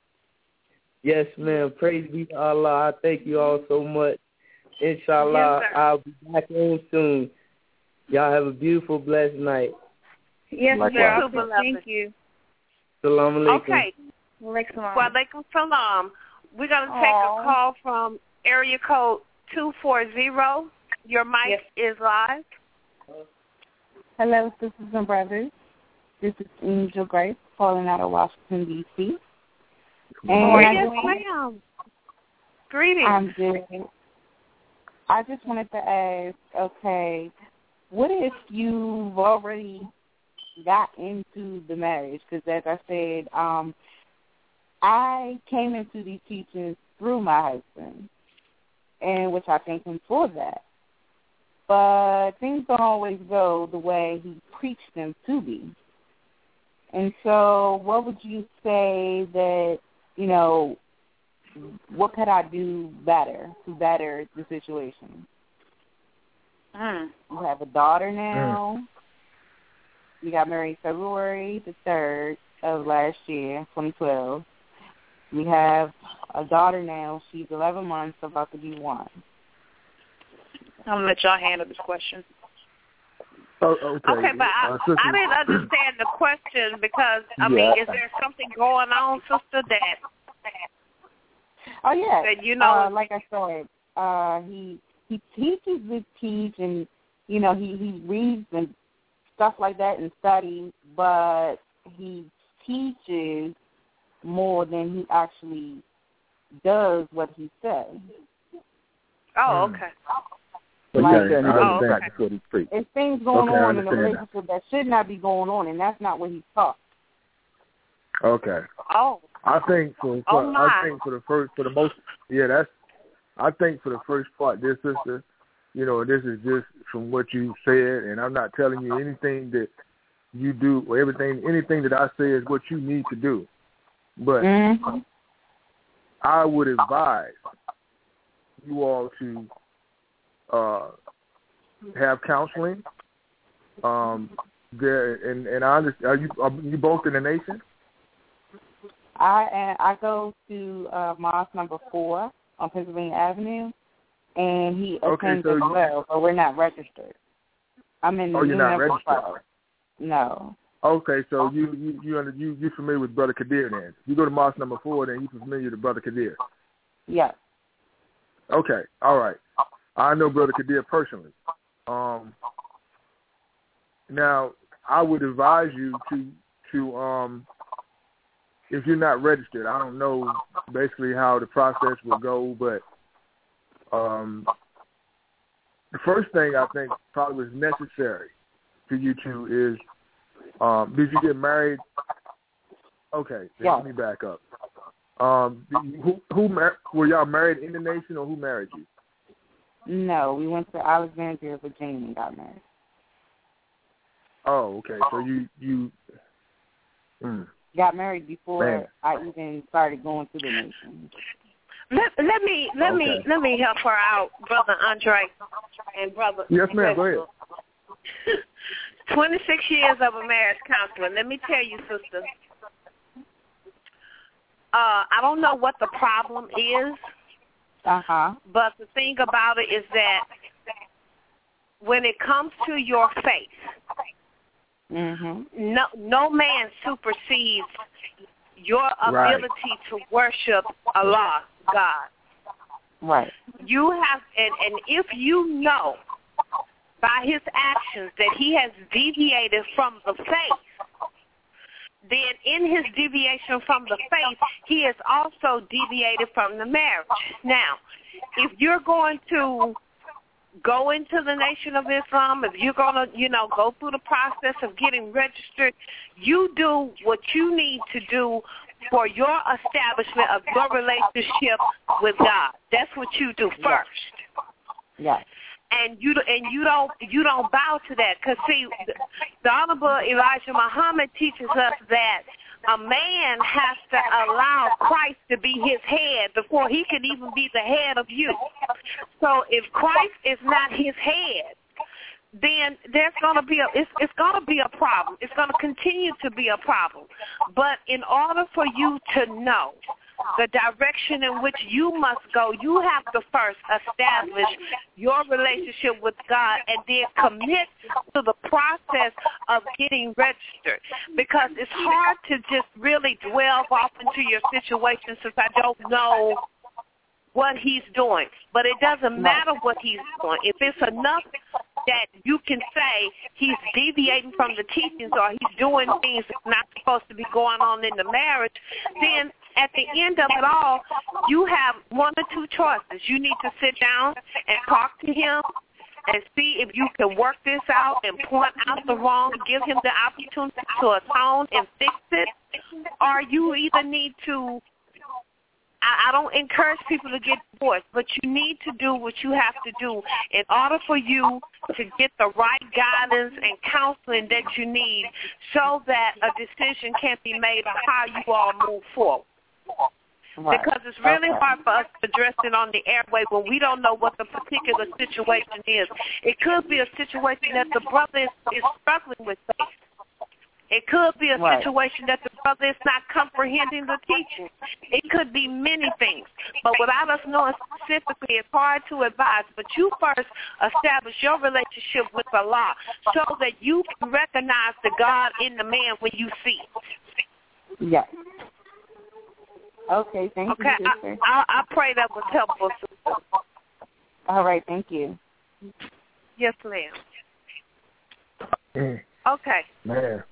Yes, ma'am. Praise be to Allah. I thank you all so much. Inshallah, yes, I'll be back on soon. Y'all have a beautiful, blessed night. Yes, Likewise. sir. Thank you. Salam alaikum. Okay. Wa alaikum salam. We're going to take Aww. a call from area code two four zero. Your mic yes. is live. Hello, sisters and brothers. This is Angel Grace calling out of Washington, D C Oh, and yes, ma'am. Greetings. I'm good. I just wanted to ask, okay, what if you've already got into the marriage? Because as I said, um, I came into these teachings through my husband, and which I thank him for that. But things don't always go the way he preached them to be. And so what would you say that, you know, what could I do better to better the situation? Mm. You have a daughter now. Mm. You got married February the third of last year, twenty twelve. We have a daughter now. She's eleven months, about to be one. I'm going to let y'all handle this question. Oh, okay. Okay, but I, uh, sister, I didn't understand the question because, I Yeah. mean, is there something going on, sister, that, Oh, yeah. that you know? Uh, like I said, uh, he he teaches this teach, and, you know, he, he reads and stuff like that and studies, but he teaches more than he actually does what he says. Oh, okay. But Like, yeah, he doesn't oh, okay. practice what he preach. There's things going Okay, I on in the understand relationship that. that should not be going on, and that's not what he's taught. Okay. Oh. I think for, Oh, for my. I think for the first for the most yeah that's I think for the first part, dear sister, you know, this is just from what you said, and I'm not telling you anything that you do or everything anything that I say is what you need to do. But Mm-hmm. I would advise you all to uh, have counseling. Um, there and and I understand. Are you are you both in the nation? I and I go to uh, mosque number four on Pennsylvania Avenue, and he Okay, attends so as you- well, but we're not registered. I'm in. Oh, you're not Universal registered? Club. No. Okay, so you you you under, you you familiar with Brother Kadir then? You go to mosque number four, then you familiar with Brother Kadir. Yes. Okay, all right. I know Brother Kadir personally. Um, now I would advise you to to um, if you're not registered, I don't know basically how the process will go, but um, the first thing I think probably is necessary for you to is. Um, did you get married? Okay, Yeah. Let me back up. Um, who who mar- were y'all married in the nation, or who married you? No, we went to Alexandria, Virginia, and got married. Oh, okay. So you you mm, Got married before Man. I even started going to the nation. Let, let me let me Okay. let me help her out, Brother Andre and Brother. yes, ma'am. Go ahead. twenty-six years of a marriage counselor. Let me tell you, sister. Uh, I don't know what the problem is, Uh huh. but the thing about it is that when it comes to your faith, Mhm. no no man supersedes your Right. ability to worship Allah, God. Right. You have, and, and if you know by his actions that he has deviated from the faith, then in his deviation from the faith, he has also deviated from the marriage. Now, if you're going to go into the Nation of Islam, if you're going to, you know, go through the process of getting registered, you do what you need to do for your establishment of your relationship with God. That's what you do first. Yes. And you and you don't you don't bow to that, because see, the, the Honorable Elijah Muhammad teaches us that a man has to allow Christ to be his head before he can even be the head of you. So if Christ is not his head, then there's going to be a it's, it's going to be a problem. It's going to continue to be a problem. But in order for you to know the direction in which you must go, you have to first establish your relationship with God and then commit to the process of getting registered, because it's hard to just really dwell off into your situation since I don't know what he's doing. But it doesn't matter what he's doing. If it's enough that you can say he's deviating from the teachings or he's doing things that's not supposed to be going on in the marriage, then at the end of it all, you have one or two choices. You need to sit down and talk to him and see if you can work this out and point out the wrong, give him the opportunity to atone and fix it, or you either need to, I, I don't encourage people to get divorced, but you need to do what you have to do in order for you to get the right guidance and counseling that you need so that a decision can be made on how you all move forward. Right. Because it's really okay. hard for us to address it on the airway when we don't know what the particular situation is. It could be a situation that the brother is, is struggling with faith. It could be a right. situation that the brother is not comprehending the teaching. It could be many things. But without us knowing specifically, it's hard to advise. But you first establish your relationship with Allah so that you can recognize the God in the man when you see it. Yes. Okay, thank okay, you, sister. I, I, I pray that was helpful, sister. All right, thank you. Yes, ma'am. Mm. Okay. Man.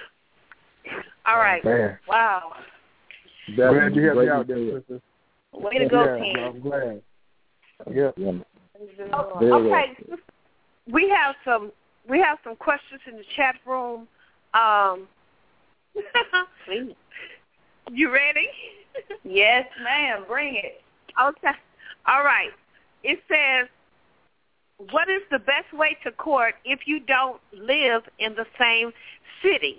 All right. Man. Wow. That's glad you helped me out there, sister. Way to go, yeah, team. I'm glad. Yeah. yeah. Okay. We have some we have some questions in the chat room. Um You ready? Yes, ma'am. Bring it. Okay. All right. It says, what is the best way to court if you don't live in the same city?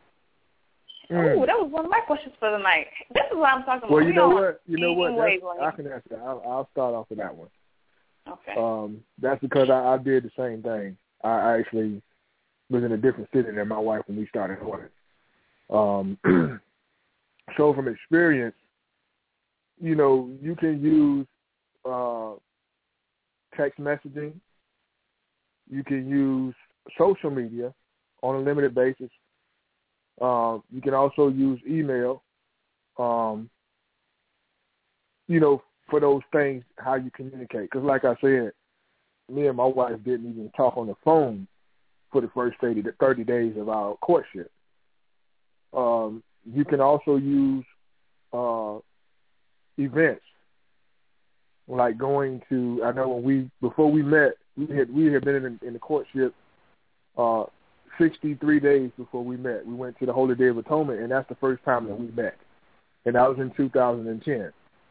Mm. Oh, that was one of my questions for the night. This is what I'm talking about. Well, you we know what? You know what? That's, I can answer that. I'll, I'll start off with that one. Okay. Um, that's because I, I did the same thing. I, I actually was in a different city than my wife when we started courting. Um So from experience, you know, you can use uh, text messaging. You can use social media on a limited basis. Uh, you can also use email, um, you know, for those things, how you communicate. Because like I said, me and my wife didn't even talk on the phone for the first thirty, thirty days of our courtship. Um, you can also use uh, events, like going to, I know when we, before we met, we had we had been in, in the courtship uh, sixty-three days before we met. We went to the Holy Day of Atonement, and that's the first time that we met. And that was in two thousand ten.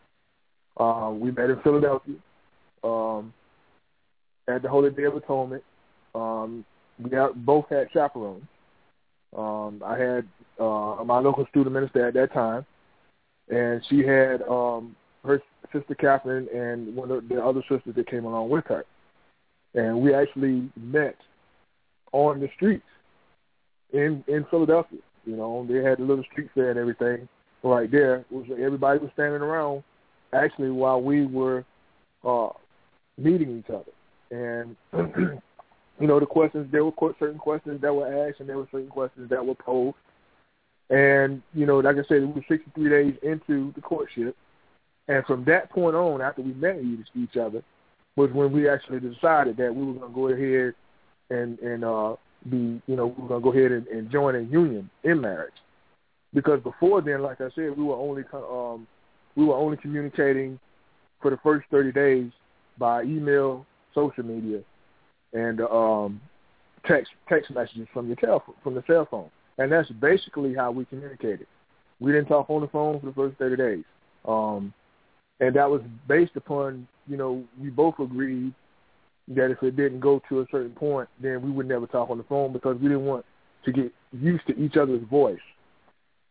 Uh, we met in Philadelphia um, at the Holy Day of Atonement. Um, we got, both had chaperones. Um, I had uh, my local student minister at that time, and she had um, her sister Catherine and one of the other sisters that came along with her. And we actually met on the streets in, in Philadelphia. You know, they had a little street fair and everything right there. It was, everybody was standing around actually while we were uh, meeting each other. And you know, the questions, there were certain questions that were asked and there were certain questions that were posed. And, you know, like I said, we were sixty-three days into the courtship. And from that point on, after we met each other, was when we actually decided that we were going to go ahead and, and uh, be, you know, we were going to go ahead and, and join a union in marriage. Because before then, like I said, we were only um, we were only communicating for the first thirty days by email, social media, and um, text text messages from your telephone, from the cell phone, and that's basically how we communicated. We didn't talk on the phone for the first thirty days, um, and that was based upon, you know, we both agreed that if it didn't go to a certain point, then we would never talk on the phone because we didn't want to get used to each other's voice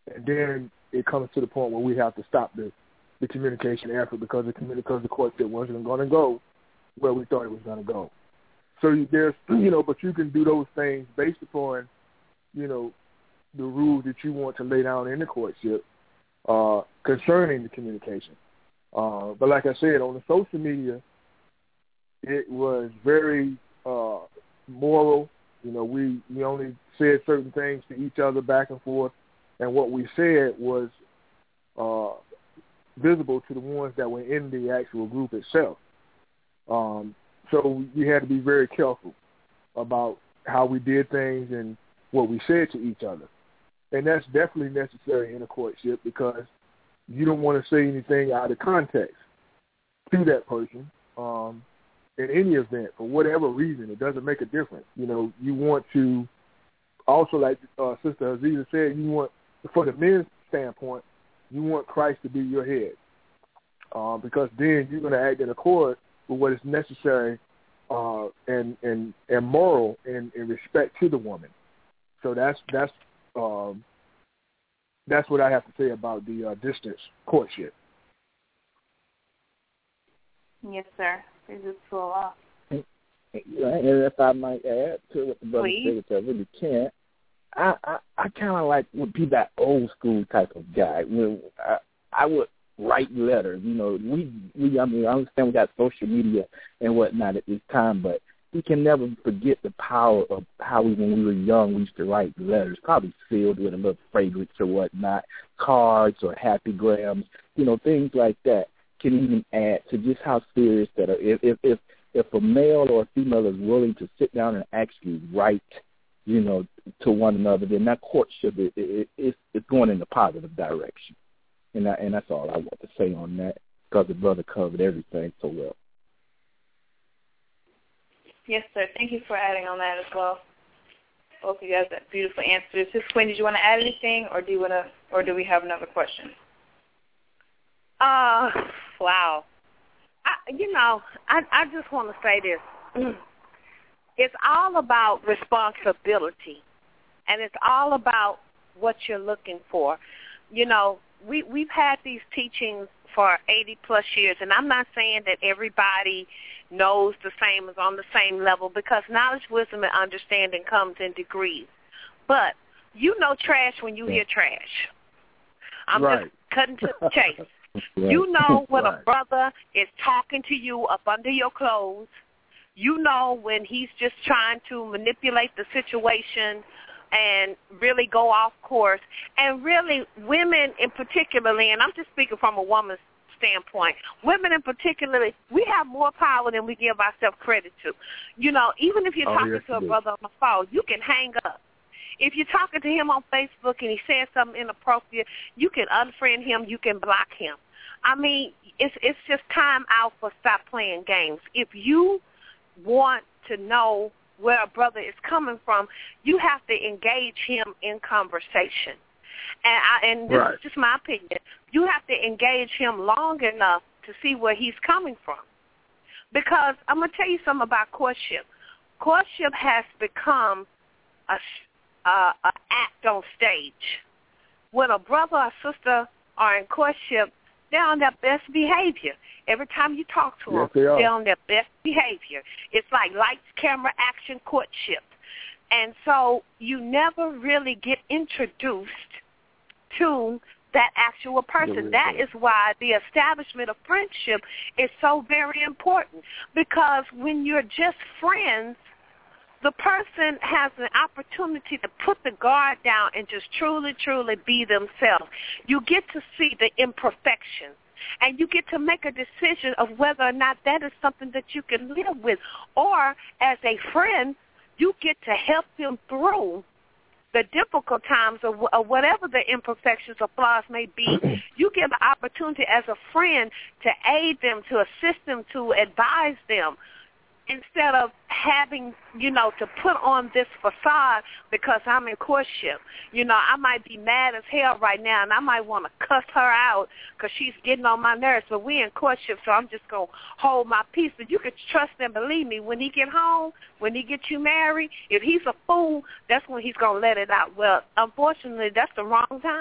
and then it comes to the point where we have to stop the, the communication effort because the because the courtship wasn't going to go where we thought it was going to go. So there's, you know, but you can do those things based upon, you know, the rules that you want to lay down in the courtship uh, concerning the communication. Uh, but like I said, on the social media, it was very uh, moral. You know, we, we only said certain things to each other back and forth, and what we said was uh, visible to the ones that were in the actual group itself. Um, so we had to be very careful about how we did things and what we said to each other. And that's definitely necessary in a courtship because you don't want to say anything out of context to that person um, in any event for whatever reason. It doesn't make a difference. You know, you want to also, like uh, Sister Aziza said, you want, for the men's standpoint, you want Christ to be your head uh, because then you're going to act in accord with what is necessary uh, and, and and moral in, in respect to the woman. So that's that's um, that's what I have to say about the uh, distance courtship. Yes, sir. It's just so off. And if I might add to what the brother Please. said, which I really can't, I I, I kind of like would be that old school type of guy. When I, I would write letters. You know, we we I mean I understand we got social media and whatnot at this time, but we can never forget the power of how we, when we were young, we used to write letters, probably filled with a little fragrance or whatnot, cards or happy grams, you know, things like that can even add to just how serious that are. If if if, if a male or a female is willing to sit down and actually write, you know, to one another, then that courtship is it, it, it's going in a positive direction. And I, and that's all I want to say on that because the brother covered everything so well. Yes, sir. Thank you for adding on that as well. Both of you guys have beautiful answers. Sister Queen, did you want to add anything, or do you want to, or do we have another question? Uh, wow. I, you know, I, I just want to say this. It's all about responsibility, and it's all about what you're looking for. You know, we, we've had these teachings for eighty plus years, and I'm not saying that everybody knows the same, is on the same level, because knowledge, wisdom, and understanding comes in degrees. But you know trash when you hear trash. I'm right. just cutting to the chase. Right. You know when right. a brother is talking to you up under your clothes. You know when he's just trying to manipulate the situation and really go off course. And really, women in particularly, and I'm just speaking from a woman's standpoint, women in particular, we have more power than we give ourselves credit to. You know, even if you're oh, talking yes, to a brother on the phone, you can hang up. If you're talking to him on Facebook and he says something inappropriate, you can unfriend him, you can block him. I mean, it's it's just time out for stop playing games. If you want to know where a brother is coming from, you have to engage him in conversation. And, I, and this right. is just my opinion. You have to engage him long enough to see where he's coming from. Because I'm going to tell you something about courtship. Courtship has become a, uh, a act on stage. When a brother or sister are in courtship, they're on their best behavior. Every time you talk to yes, them, they they're on their best behavior. It's like lights, camera, action, courtship. And so you never really get introduced to that actual person. That is why the establishment of friendship is so very important, because when you're just friends, the person has an opportunity to put the guard down and just truly, truly be themselves. You get to see the imperfections, and you get to make a decision of whether or not that is something that you can live with. Or as a friend, you get to help them through the difficult times or, or whatever the imperfections or flaws may be. You get the opportunity as a friend to aid them, to assist them, to advise them, instead of having, you know, to put on this facade because I'm in courtship. You know, I might be mad as hell right now, and I might want to cuss her out because she's getting on my nerves, but we're in courtship, so I'm just going to hold my peace. But you can trust and believe me, when he get home, when he gets you married, if he's a fool, that's when he's going to let it out. Well, unfortunately, that's the wrong time.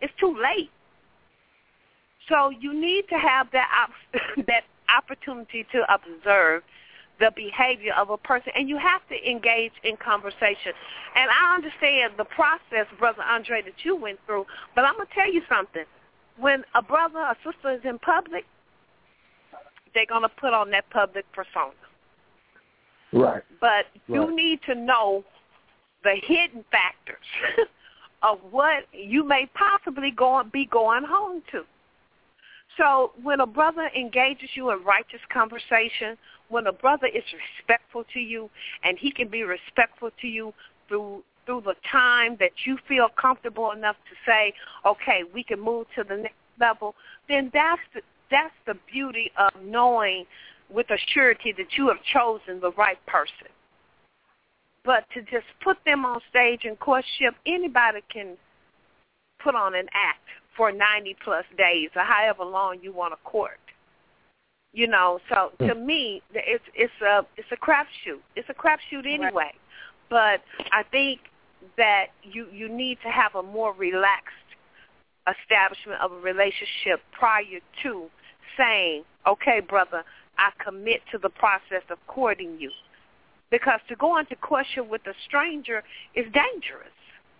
It's too late. So you need to have that op- that opportunity to observe the behavior of a person, and you have to engage in conversation. And I understand the process, Brother Andre, that you went through, but I'm going to tell you something. When a brother or sister is in public, they're going to put on that public persona. Right. But you right. need to know the hidden factors of what you may possibly go, be going home to. So when a brother engages you in righteous conversation, when a brother is respectful to you, and he can be respectful to you through through the time that you feel comfortable enough to say, okay, we can move to the next level, then that's the, that's the beauty of knowing with a surety that you have chosen the right person. But to just put them on stage in courtship, anybody can put on an act for ninety plus days or however long you want to court. You know, so to me, it's it's a it's a crapshoot. It's a crapshoot anyway. Right. But I think that you you need to have a more relaxed establishment of a relationship prior to saying, okay, brother, I commit to the process of courting you. Because to go into courtship with a stranger is dangerous.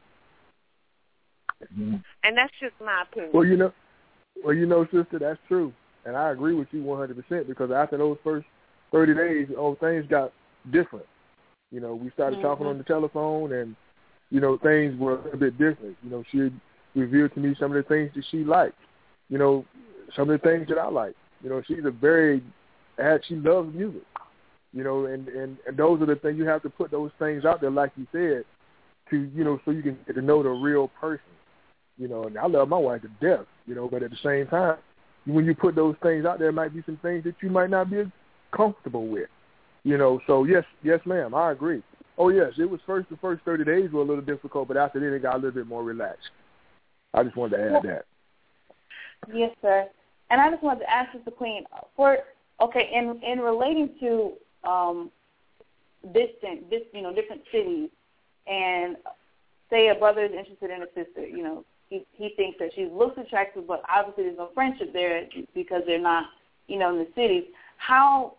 Mm-hmm. And that's just my opinion. Well, you know, well, you know, sister, that's true. And I agree with you one hundred percent because after those first thirty days, oh, things got different. You know, we started mm-hmm. talking on the telephone and, you know, things were a bit different. You know, she revealed to me some of the things that she liked. You know, some of the things that I like. You know, she's a very, she loves music. You know, and, and, and those are the things, you have to put those things out there, like you said, to, you know, so you can get to know the real person. You know, and I love my wife to death, you know, but at the same time, when you put those things out there, there might be some things that you might not be comfortable with. You know, so yes, yes, ma'am, I agree. Oh, yes, it was first, the first thirty days were a little difficult, but after that it got a little bit more relaxed. I just wanted to add that. Yes, sir. And I just wanted to ask Sister Queen, for, okay, in, in relating to um, distant, this, you know, different cities, and say a brother is interested in a sister, you know, he he thinks that she looks attractive, but obviously there's no friendship there because they're not, you know, in the cities. How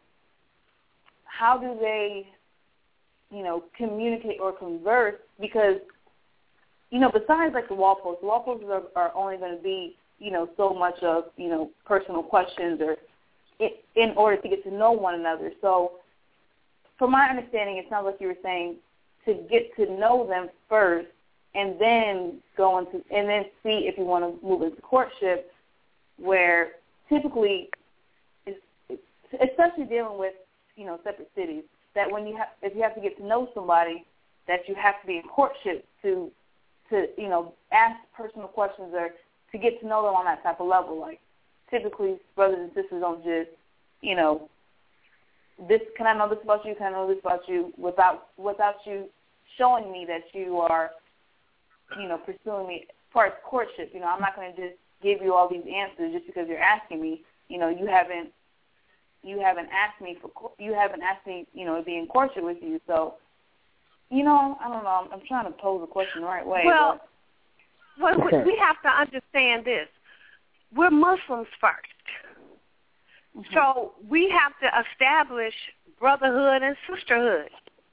how do they, you know, communicate or converse? Because, you know, besides like the wall posts, the wall posts are, are only going to be, you know, so much of, you know, personal questions or it, in order to get to know one another. So from my understanding, it sounds like you were saying to get to know them first and then go into, and then see if you want to move into courtship, where typically, it's, especially dealing with, you know, separate cities, that when you have, if you have to get to know somebody, that you have to be in courtship to, to, you know, ask personal questions or to get to know them on that type of level. Like, typically, brothers and sisters don't just, you know, this, can I know this about you? Can I know this about you? Without, without you showing me that you are, you know, pursuing me as far as courtship. You know, I'm not going to just give you all these answers just because you're asking me. You know, you haven't, you haven't asked me for, you haven't asked me, you know, to be in courtship with you. So, you know, I don't know. I'm, I'm trying to pose the question the right way. Well, well, we have to understand this. We're Muslims first. Mm-hmm. So we have to establish brotherhood and sisterhood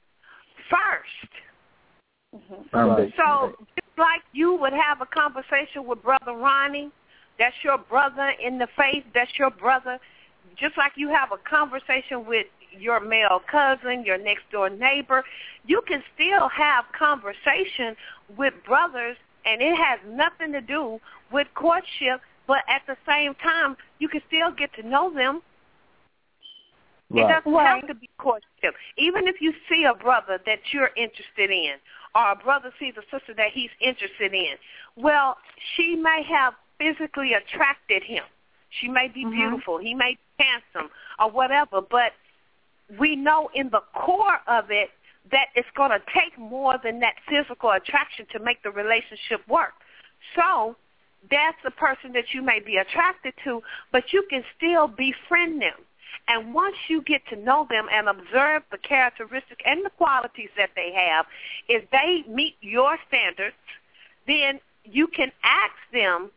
first. Mm-hmm. Right. So just like you would have a conversation with Brother Ronnie, that's your brother in the faith, that's your brother. Just like you have a conversation with your male cousin, your next-door neighbor, you can still have conversation with brothers, and it has nothing to do with courtship, but at the same time, you can still get to know them. Right. It doesn't have to be courtship. Even if you see a brother that you're interested in, or a brother sees a sister that he's interested in, well, she may have physically attracted him. She may be mm-hmm. beautiful. He may be handsome or whatever, but we know in the core of it that it's going to take more than that physical attraction to make the relationship work. So that's the person that you may be attracted to, but you can still befriend them. And once you get to know them and observe the characteristics and the qualities that they have, if they meet your standards, then you can ask them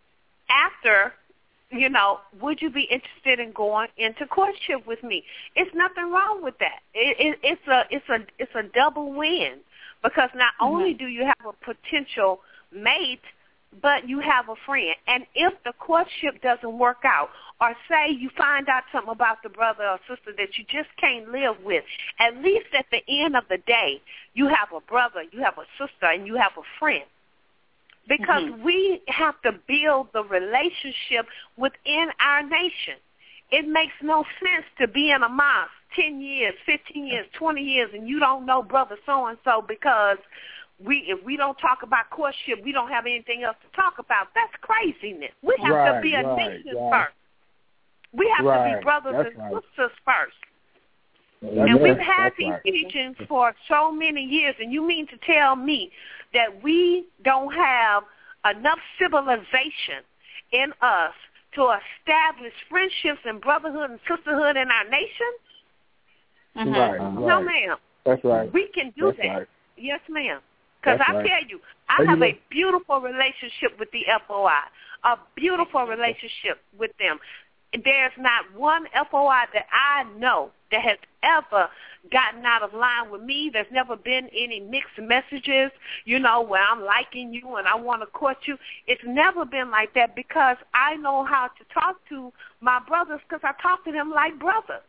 after, you know, would you be interested in going into courtship with me? It's nothing wrong with that. It, it, it's a it's a it's a double win, because not mm-hmm. only do you have a potential mate, but you have a friend. And if the courtship doesn't work out, or say you find out something about the brother or sister that you just can't live with, at least at the end of the day, you have a brother, you have a sister, and you have a friend. Because mm-hmm. we have to build the relationship within our nation. It makes no sense to be in a mosque ten years, fifteen years, twenty years, and you don't know brother so-and-so because we if we don't talk about courtship, we don't have anything else to talk about. That's craziness. We have right, to be a right, nation right. first. We have right. to be brothers That's and right. sisters first. That's and we've right. had That's these right. teachings for so many years, and you mean to tell me that we don't have enough civilization in us to establish friendships and brotherhood and sisterhood in our nation? Mm-hmm. Right, no, right. ma'am. That's right. We can do That's that. Right. Yes, ma'am. Because I right. tell you, I and have you know, a beautiful relationship with the F O I, a beautiful relationship with them. There's not one F O I that I know that has ever gotten out of line with me. There's never been any mixed messages, you know, where I'm liking you and I want to court you. It's never been like that, because I know how to talk to my brothers, because I talk to them like brothers.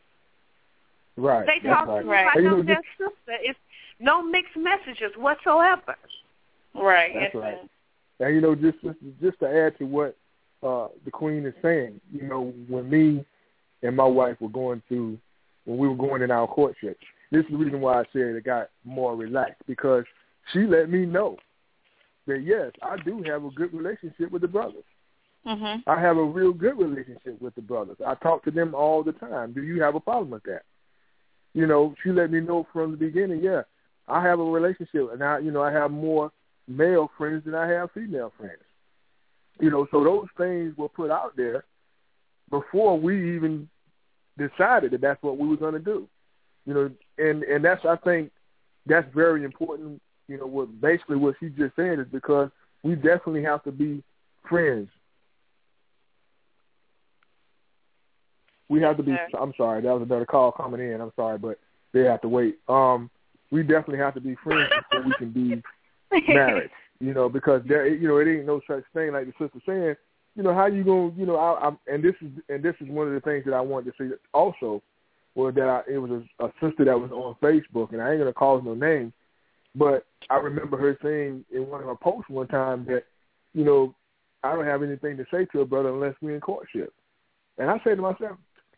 Right. They That's talk right. to me right. like and, I'm you know, their sister. It's no mixed messages whatsoever. Right. That's yes, right. And, you know, just, just just to add to what uh, the Queen is saying, you know, when me and my wife were going through, when we were going in our courtship, this is the reason why I said it got more relaxed, because she let me know that, yes, I do have a good relationship with the brothers. Mm-hmm. I have a real good relationship with the brothers. I talk to them all the time. Do you have a problem with that? You know, she let me know from the beginning, yeah, I have a relationship, and I, you know, I have more male friends than I have female friends. You know, so those things were put out there before we even decided that that's what we were going to do. You know, and, and that's, I think, that's very important. You know, what basically what she just said is because we definitely have to be friends. We have to be, I'm sorry, that was another call coming in. I'm sorry, but they have to wait. Um, we definitely have to be friends before we can be married, you know, because there, you know, it ain't no such thing like the sister saying, you know, how you going to, you know, I, I'm, and this is, and this is one of the things that I wanted to say also, was that I, it was a, a sister that was on Facebook, and I ain't going to call her no name, but I remember her saying in one of her posts one time that, you know, I don't have anything to say to a brother unless we're in courtship. And I said to myself,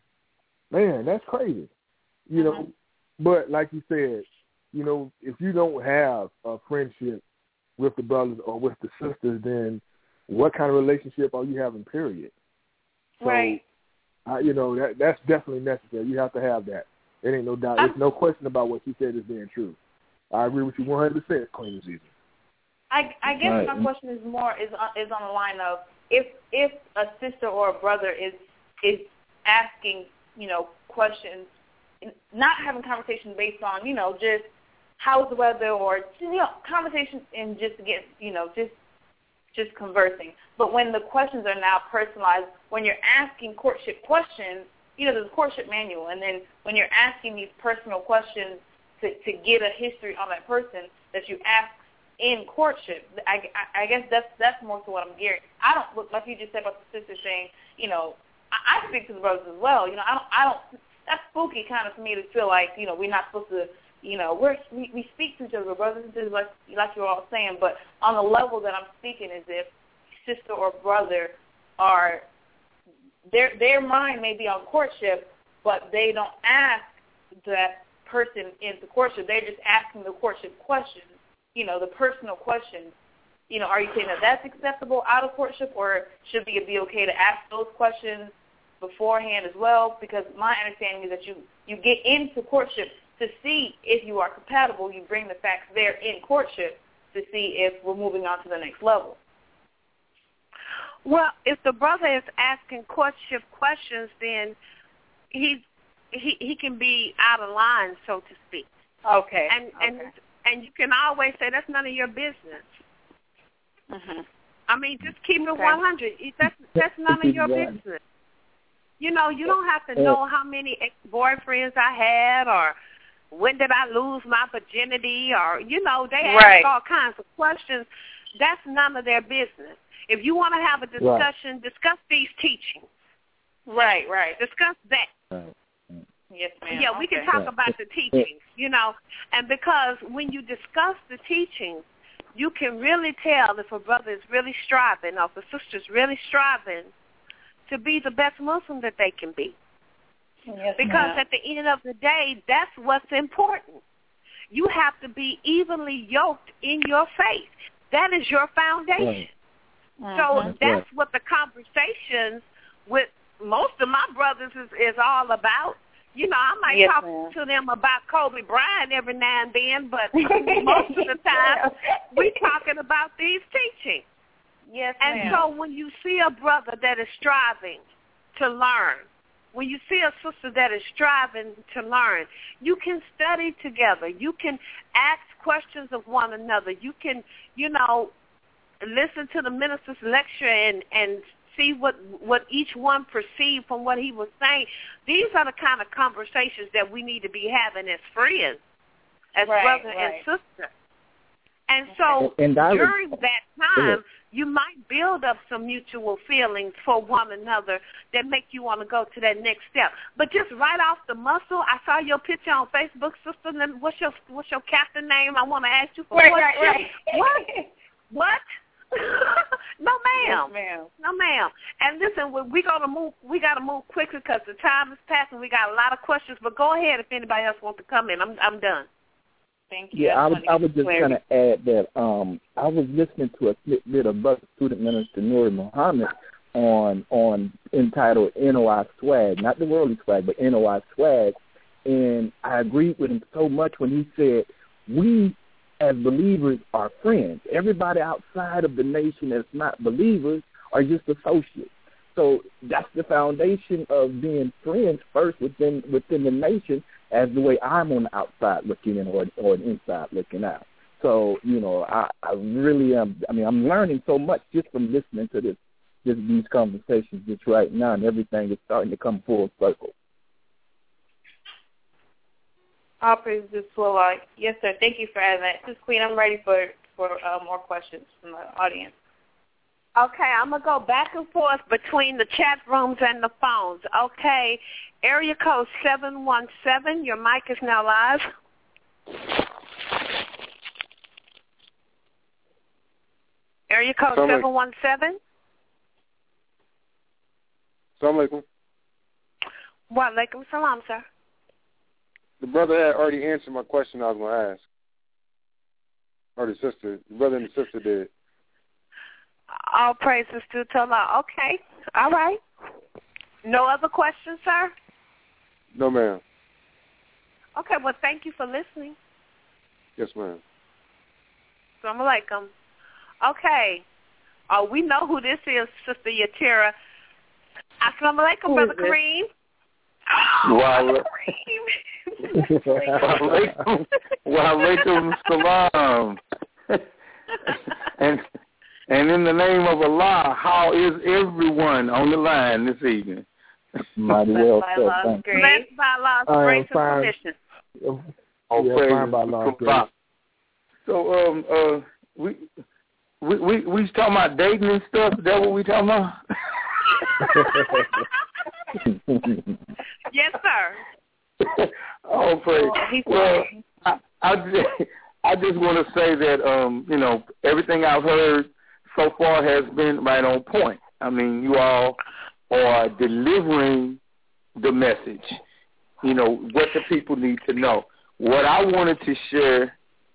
man, that's crazy, you know. But like you said, you know, if you don't have a friendship with the brothers or with the sisters, then what kind of relationship are you having, period? So, right. I, you know, that that's definitely necessary. You have to have that. There ain't no doubt. There's no question about what she said is being true. I agree with you one hundred percent, Queen Aziza. I, I guess right. my question is more is on, is on the line of if if a sister or a brother is is asking, you know, questions, not having conversations based on, you know, just how's the weather or, you know, conversations and just to get, you know, just just conversing. But when the questions are now personalized, when you're asking courtship questions, you know, there's a courtship manual, and then when you're asking these personal questions to, to get a history on that person that you ask in courtship, I, I, I guess that's that's more to what I'm gearing. I don't look like you just said about the sister saying, you know, I, I speak to the brothers as well. You know, I don't, I don't. That's spooky kind of for me to feel like, you know, we're not supposed to, you know, we're we, we speak to each other, brothers and sisters, like like you're all saying. But on the level that I'm speaking, is if sister or brother are their their mind may be on courtship, but they don't ask that person into courtship. They're just asking the courtship questions. You know, the personal questions, you know, are you saying that that's acceptable out of courtship, or should it be okay to ask those questions beforehand as well? Because my understanding is that you, you get into courtship to see if you are compatible. You bring the facts there in courtship to see if we're moving on to the next level. Well, if the brother is asking courtship questions, then he he he can be out of line, so to speak. Okay. And okay. and and you can always say that's none of your business. Mm-hmm. I mean, just keep it one hundred. That's that's none of your business. You know, you don't have to know how many ex-boyfriends I had or when did I lose my virginity or, you know, they ask right. all kinds of questions. That's none of their business. If you want to have a discussion, right. discuss these teachings. Right, right. Discuss that. Right. Yes, ma'am. Yeah, we okay. can talk about the teachings, you know, and because when you discuss the teachings, you can really tell if a brother is really striving or if a sister is really striving to be the best Muslim that they can be. Yes, because ma'am. at the end of the day, that's what's important. You have to be evenly yoked in your faith. That is your foundation. Right. So Mm-hmm. that's right. what the conversations with most of my brothers is, is all about. You know, I might yes, talk ma'am. to them about Kobe Bryant every now and then, but most of the time we're talking about these teachings. Yes, and ma'am. so when you see a brother that is striving to learn, when you see a sister that is striving to learn, you can study together. You can ask questions of one another. You can, you know, listen to the minister's lecture and, and see what what each one perceived from what he was saying. These are the kind of conversations that we need to be having as friends, as right, brother right. and sister. And so and I during would, that time, you might build up some mutual feelings for one another that make you want to go to that next step. But just right off the muscle, I saw your picture on Facebook, sister. What's your what's your captain name? I want to ask you for right, what? right, right. What? What? No, ma'am. Yes, ma'am. No, ma'am. And listen, we, we gotta move. We gotta move quickly because the time is passing. We got a lot of questions. But go ahead if anybody else wants to come in. I'm I'm done. Thank you. Yeah, I was I was just clarity. going to add that um, I was listening to a bit of Brother Student Minister Nuri Muhammad on on entitled N O I Swag, not the worldly swag, but N O I Swag, and I agreed with him so much when he said we as believers are friends. Everybody outside of the nation that's not believers are just associates. So that's the foundation of being friends first within within the nation, as the way I'm on the outside looking in or or the inside looking out. So, you know, I, I really am, I mean, I'm learning so much just from listening to this, this these conversations just right now, and everything is starting to come full circle. All praise to the Lord. Yes, sir. Thank you for adding that. Sister Queen, I'm ready for, for uh, more questions from the audience. Okay, I'm going to go back and forth between the chat rooms and the phones. Okay, area code seven one seven, your mic is now live. Area code seven one seven. Assalamu alaikum. Wa alaikum salam, sir. The brother had already answered my question I was going to ask. Or the sister. The brother and the sister did. All praises to Allah. Okay. All right. No other questions, sir? No, ma'am. Okay, well, thank you for listening. Yes, ma'am. Assalamu alaikum. Okay. Oh, we know who this is, Sister Yatira. Assalamu alaikum, Brother Kareem. Wa alaikum. Wa alaikum salam. And and in the name of Allah, how is everyone on the line this evening? Mighty well said. Blessed by Allah's grace and permission. Oh, yeah, praise fine by Allah's grace. So, um, uh, we we we we talking about dating and stuff. Is that what we talking about? Yes, sir. Oh, praise. Well, I, I just, I just want to say that um, you know, everything I've heard so far has been right on point. I mean, you all are delivering the message. You know, what the people need to know. What I wanted to share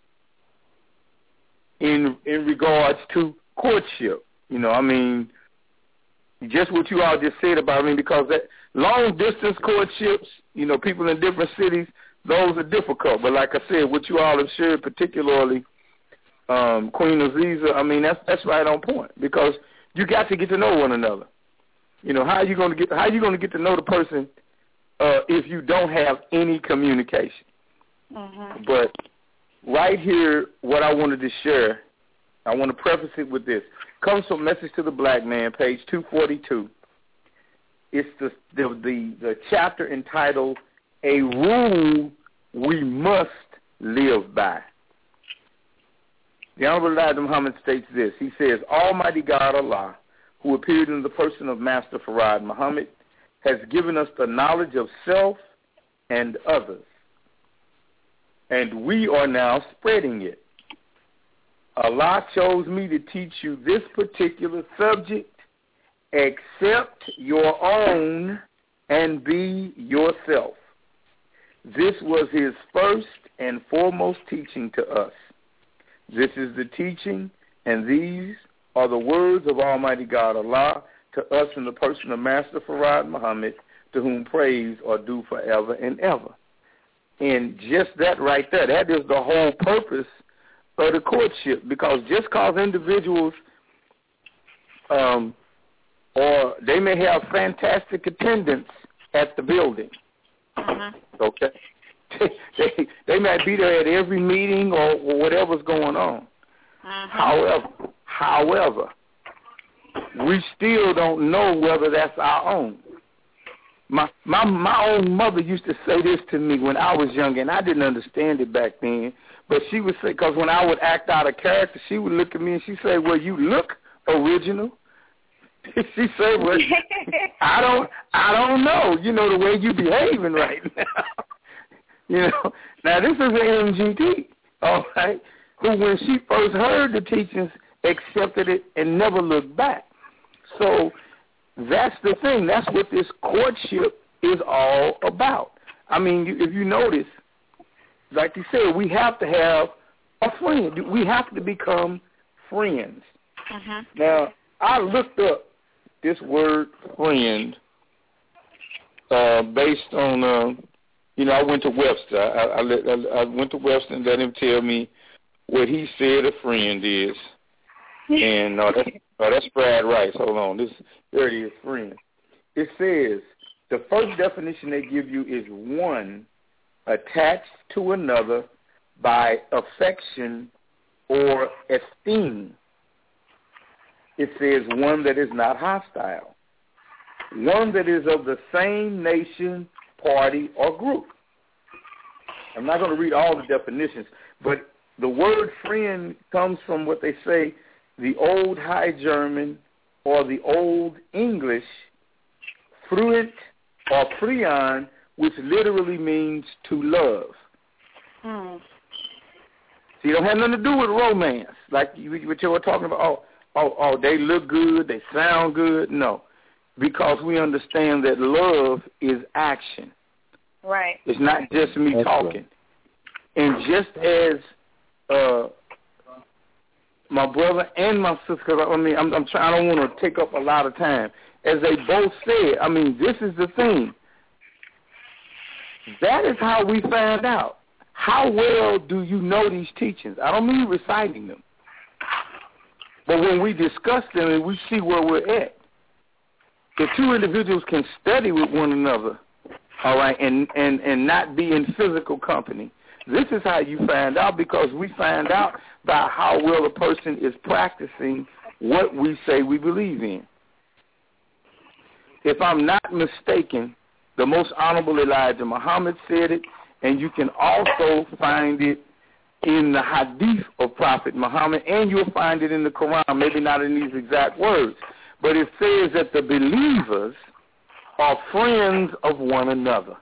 in in regards to courtship, you know, I mean, just what you all just said about, I mean, because that long distance courtships, you know, people in different cities, those are difficult. But like I said, what you all have shared, particularly um, Queen Aziza, I mean, that's that's right on point, because you got to get to know one another. You know, how are you going to get how are you going to get to know the person uh, if you don't have any communication? Mm-hmm. But right here, what I wanted to share I want to preface it with this. Comes from Message to the Black Man, page two forty-two. It's the the the, the chapter entitled "A Rule We Must Live By." The Honorable Elijah Muhammad states this. He says, Almighty God Allah, who appeared in the person of Master Farad Muhammad, has given us the knowledge of self and others, and we are now spreading it. Allah chose me to teach you this particular subject. Accept your own and be yourself. This was his first and foremost teaching to us. This is the teaching, and these are the words of Almighty God Allah to us in the person of Master Farad Muhammad, to whom praise are due forever and ever. And just that right there, that is the whole purpose of the courtship, because just because individuals um, or they may have fantastic attendance at the building, Uh-huh. okay? they, they might be there at every meeting or, or whatever's going on. Uh-huh. However, however, we still don't know whether that's our own. My my my own mother used to say this to me when I was young, and I didn't understand it back then. But she would say, because when I would act out of character, she would look at me and she say, "Well, you look original." She said, "Well, I don't, I don't know. You know the way you behaving right now." You know. Now this is an M G T, all right, who when she first heard the teachings, accepted it and never looked back. So that's the thing. That's what this courtship is all about. I mean, you, if you notice, like you said, we have to have a friend. We have to become friends. Uh-huh. Now, I looked up this word friend uh, based on, uh, you know, I went to Webster. I, I, let, I, I went to Webster and let him tell me what he said a friend is. And uh, that's, uh, that's Brad Rice. Hold on. This there it is, friend. It says the first definition they give you is one attached to another by affection or esteem. It says one that is not hostile, one that is of the same nation, party, or group. I'm not going to read all the definitions, but the word friend comes from what they say, the Old High German or the Old English, fruent or frian, which literally means to love. Mm. See, it don't have nothing to do with romance, like you, what you were talking about. Oh, oh, oh, they look good, they sound good. No, because we understand that love is action. Right. It's not just me That's talking. Right. And just as uh, my brother and my sister, because I mean, I'm, I'm trying. I don't want to take up a lot of time. As they both said, I mean, this is the thing. That is how we find out. How well do you know these teachings? I don't mean reciting them. But when we discuss them and we see where we're at, the two individuals can study with one another, all right, and, and, and not be in physical company. This is how you find out, because we find out by how well a person is practicing what we say we believe in. If I'm not mistaken, the Most Honorable Elijah Muhammad said it, and you can also find it in the hadith of Prophet Muhammad, and you'll find it in the Quran, maybe not in these exact words, but it says that the believers are friends of one another.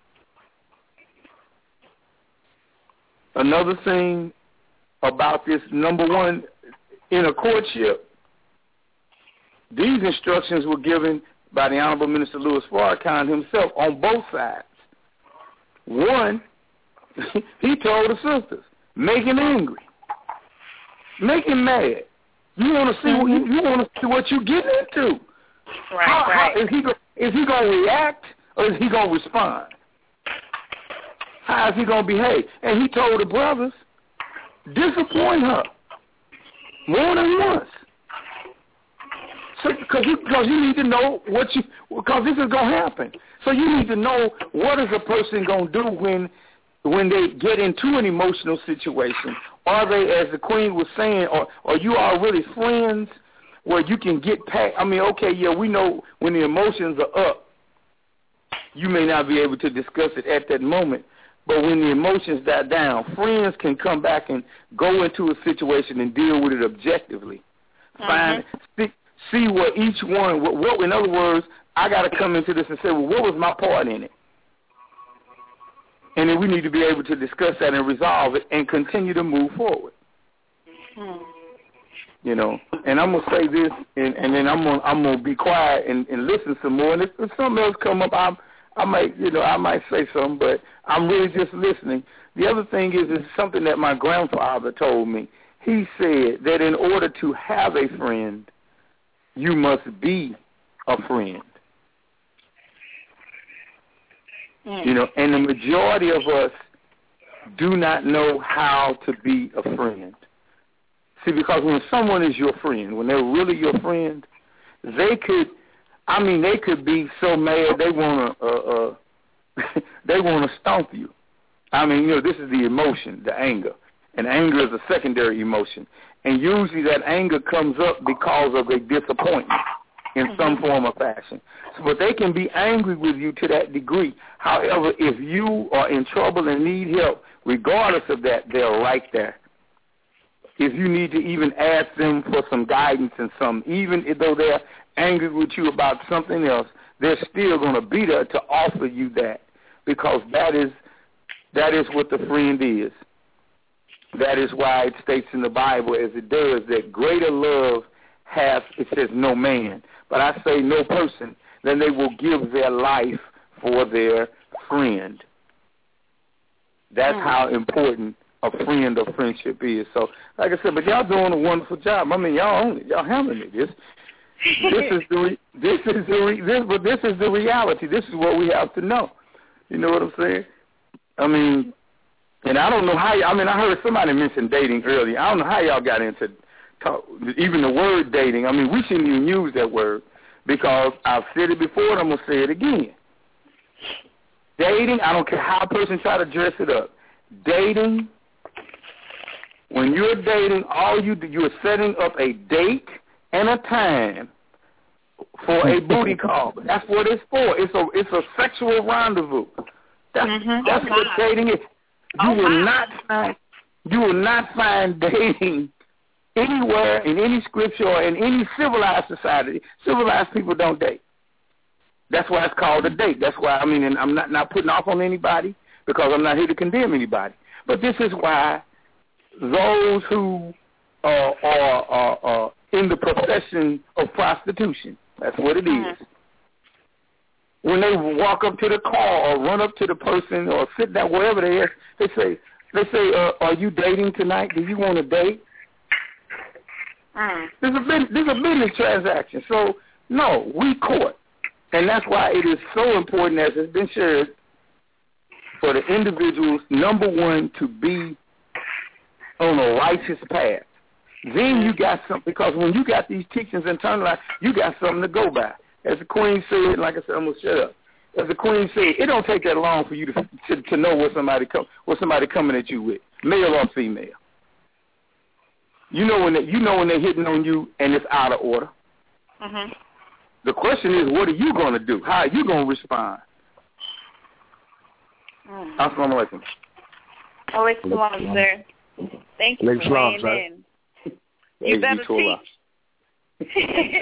Another thing about this, number one, in a courtship, these instructions were given by the Honorable Minister Louis Farrakhan himself on both sides. One, he told the sisters, make him angry, make him mad. You want to see what you, you want to see what you get into. Right, how, right. How, is he go, is he going to react or is he going to respond? How is he going to behave? And he told the brothers, disappoint her more than once. So, because you, cause you need to know what you, because this is going to happen. So you need to know what is a person going to do when when they get into an emotional situation are they, as the Queen was saying, are, are you all really friends where you can get past? I mean, okay, yeah, we know when the emotions are up, you may not be able to discuss it at that moment, but when the emotions die down, friends can come back and go into a situation and deal with it objectively. Mm-hmm. Find, see, see what each one, what, what, in other words, I got to come into this and say, well, what was my part in it? And then we need to be able to discuss that and resolve it and continue to move forward. Mm-hmm. You know, and I'm gonna say this, and, and then I'm gonna I'm gonna be quiet and, and listen some more. And if, if something else come up, I I might you know I might say something, but I'm really just listening. The other thing is is something that my grandfather told me. He said that in order to have a friend, you must be a friend. Mm. You know, and the majority of us do not know how to be a friend. See, because when someone is your friend, when they're really your friend, they could, I mean, they could be so mad they want to, uh, uh, they want to stomp you. I mean, you know, this is the emotion, the anger, and anger is a secondary emotion, and usually that anger comes up because of a disappointment in mm-hmm. some form or fashion. So, but they can be angry with you to that degree. However, if you are in trouble and need help, regardless of that, they're right there. If you need to even ask them for some guidance and some, even though they're angry with you about something else, they're still going to be there to offer you that, because that is that is what the friend is. That is why it states in the Bible, as it does, that greater love hath, it says, no man, but I say no person, then they will give their life for their friend. That's mm. how important a friend or friendship is. So, like I said, but y'all doing a wonderful job. I mean, y'all own it. Y'all handling it. This, this is the re, this is the re, this, but this is the reality. This is what we have to know. You know what I'm saying? I mean, and I don't know how. Y- I mean, I heard somebody mention dating earlier. I don't know how y'all got into talk, even the word dating. I mean, we shouldn't even use that word, because I've said it before and I'm gonna say it again. Dating, I don't care how a person try to dress it up. Dating. When you're dating, all you do, you're setting up a date and a time for a booty call. That's what it's for. It's a it's a sexual rendezvous. That's mm-hmm. that's oh, what God. dating is. You oh, will God. not find you will not find dating anywhere in any scripture or in any civilized society. Civilized people don't date. That's why it's called a date. That's why I mean, and I'm not not putting off on anybody, because I'm not here to condemn anybody. But this is why those who uh, are, are, are in the profession of prostitution, that's what it is. When they walk up to the car or run up to the person or sit down wherever they are, they say, they say, uh, "Are you dating tonight? Do you want to date?" Mm. This is a business, this is a business transaction. So no, we court, and that's why it is so important, as has been shared, for the individuals, number one, to be on a righteous path. Then you got something, because when you got these teachings internalized, you got something to go by. As the Queen said, like I said, I'm gonna shut up. As the Queen said, it don't take that long for you to to, to know what somebody come what somebody coming at you with, male or female. You know when they, you know when they're hitting on you and it's out of order. Mm-hmm. The question is, what are you gonna do? How are you gonna respond? Mm. Assalamu alaikum. Alaikum salam, sir. Thank you for weighing in. You better teach.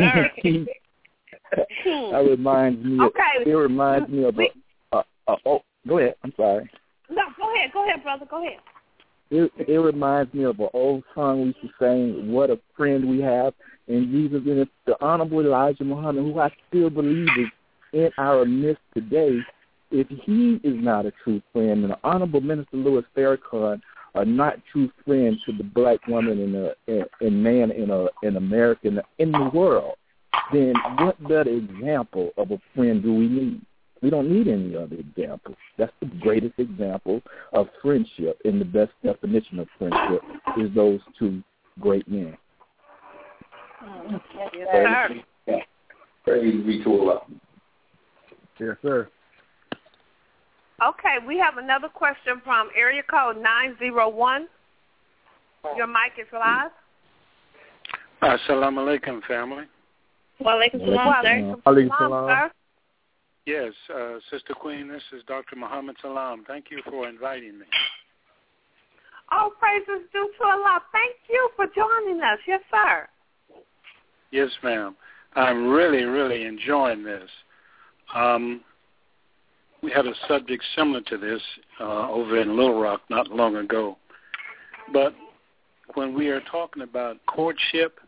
That reminds me. Okay. Of, it reminds me of a, a, a. Oh, go ahead. I'm sorry. No, go ahead. Go ahead, brother. Go ahead. It, it reminds me of an old song we used to sing, "What a Friend We Have," and Jesus, and it's the Honorable Elijah Muhammad, who I still believe is in our midst today. If he is not a true friend, and the Honorable Minister Louis Farrakhan are not true friends to the black woman and the and man in a in America in the, in the world, then what better example of a friend do we need? We don't need any other example. That's the greatest example of friendship, and the best definition of friendship is those two great men. Yes, sir. Praise be to Allah. Yes, sir. Okay, we have another question from area code nine zero one. Your mic is live. Assalamu alaikum, family. Wa alaikum salam, sir. Alaikum salam. Yes, uh, Sister Queen, this is Doctor Muhammad Salam. Thank you for inviting me. All praises due to Allah. Thank you for joining us. Yes, sir. Yes, ma'am. I'm really, really enjoying this. Um, we had a subject similar to this uh, over in Little Rock not long ago. But when we are talking about courtship,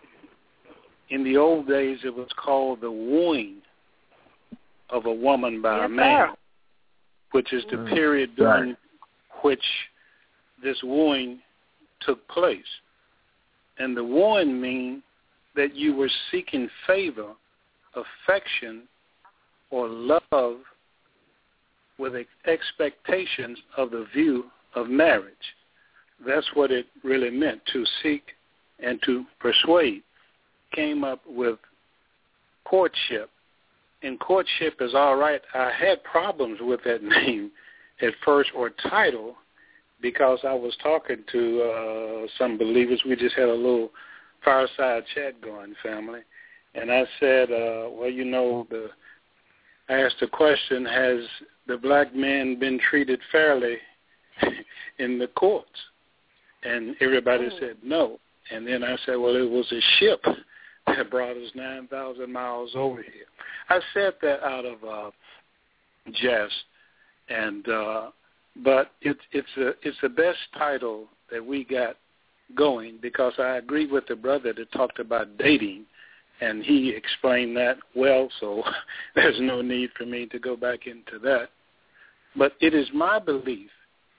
in the old days it was called the wooing of a woman by yes, a man, sir. which is the Mm, period during right. which this wooing took place. And the wooing means that you were seeking favor, affection, or love with expectations of the view of marriage. That's what it really meant, to seek and to persuade. Came up with courtship. And courtship is all right. I had problems with that name at first, or title, because I was talking to uh, some believers. We just had a little fireside chat going, family. And I said, uh, well, you know, the I asked the question, has the black man been treated fairly in the courts? And everybody oh. said no. And then I said, well, it was a ship that brought us nine thousand miles over here. I said that out of uh, jest, and uh, but it's it's a it's the best title that we got going, because I agree with the brother that talked about dating, and he explained that well. So there's no need for me to go back into that. But it is my belief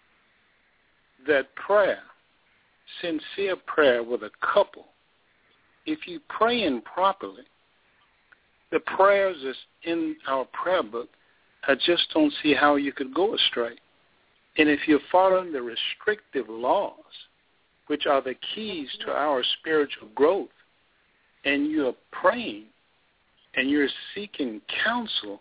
that prayer, sincere prayer with a couple, if you pray in properly, the prayers that's in our prayer book, I just don't see how you could go astray. And if you're following the restrictive laws, which are the keys to our spiritual growth, and you're praying and you're seeking counsel,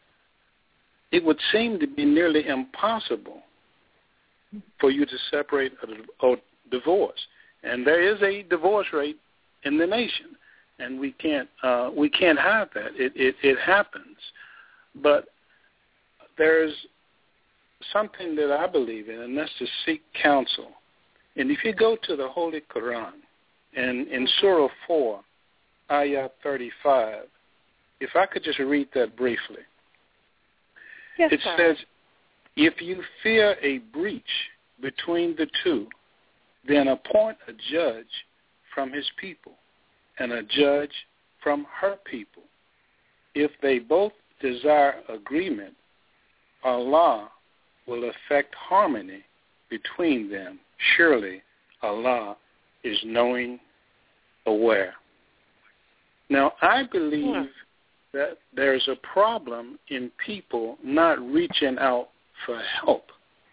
it would seem to be nearly impossible for you to separate a, a divorce. And there is a divorce rate in the nation, and we can't uh, we can't hide that. It, it it happens, but there's something that I believe in, and that's to seek counsel. And if you go to the Holy Quran, and in Surah four, Ayah thirty-five, if I could just read that briefly. Yes, it sir. says, if you fear a breach between the two, then appoint a judge from his people and a judge from her people. If they both desire agreement, Allah will effect harmony between them. Surely Allah is knowing, aware. Now, I believe yeah. that there's a problem in people not reaching out for help.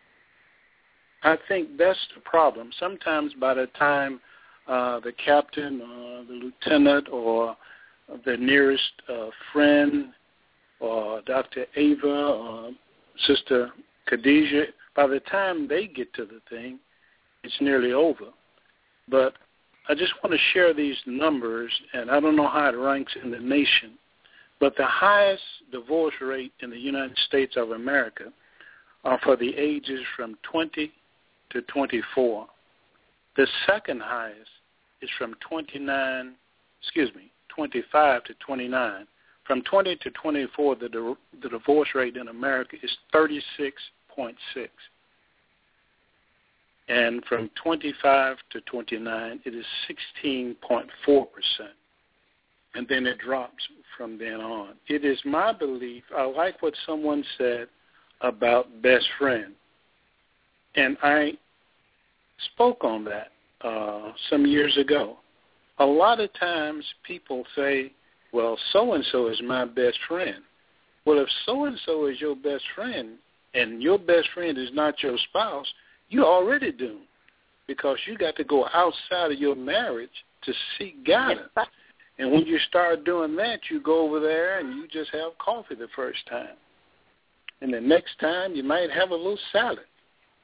I think that's the problem. Sometimes by the time uh, the captain or the lieutenant or the nearest uh, friend or Doctor Ava or Sister Khadijah, by the time they get to the thing, it's nearly over. But I just want to share these numbers, and I don't know how it ranks in the nation, but the highest divorce rate in the United States of America are for the ages from twenty to twenty-four. The second highest is from twenty-nine, excuse me, twenty-five to twenty-nine. From twenty to twenty-four, the, the divorce rate in America is thirty-six point six. And from twenty-five to twenty-nine, it is sixteen point four percent. And then it drops from then on. It is my belief, I like what someone said about best friend. And I spoke on that uh, some years ago. A lot of times people say, well, so-and-so is my best friend. Well, if so-and-so is your best friend and your best friend is not your spouse, you're already doomed, because you got to go outside of your marriage to seek guidance. Yes. And when you start doing that, you go over there and you just have coffee the first time. And the next time you might have a little salad.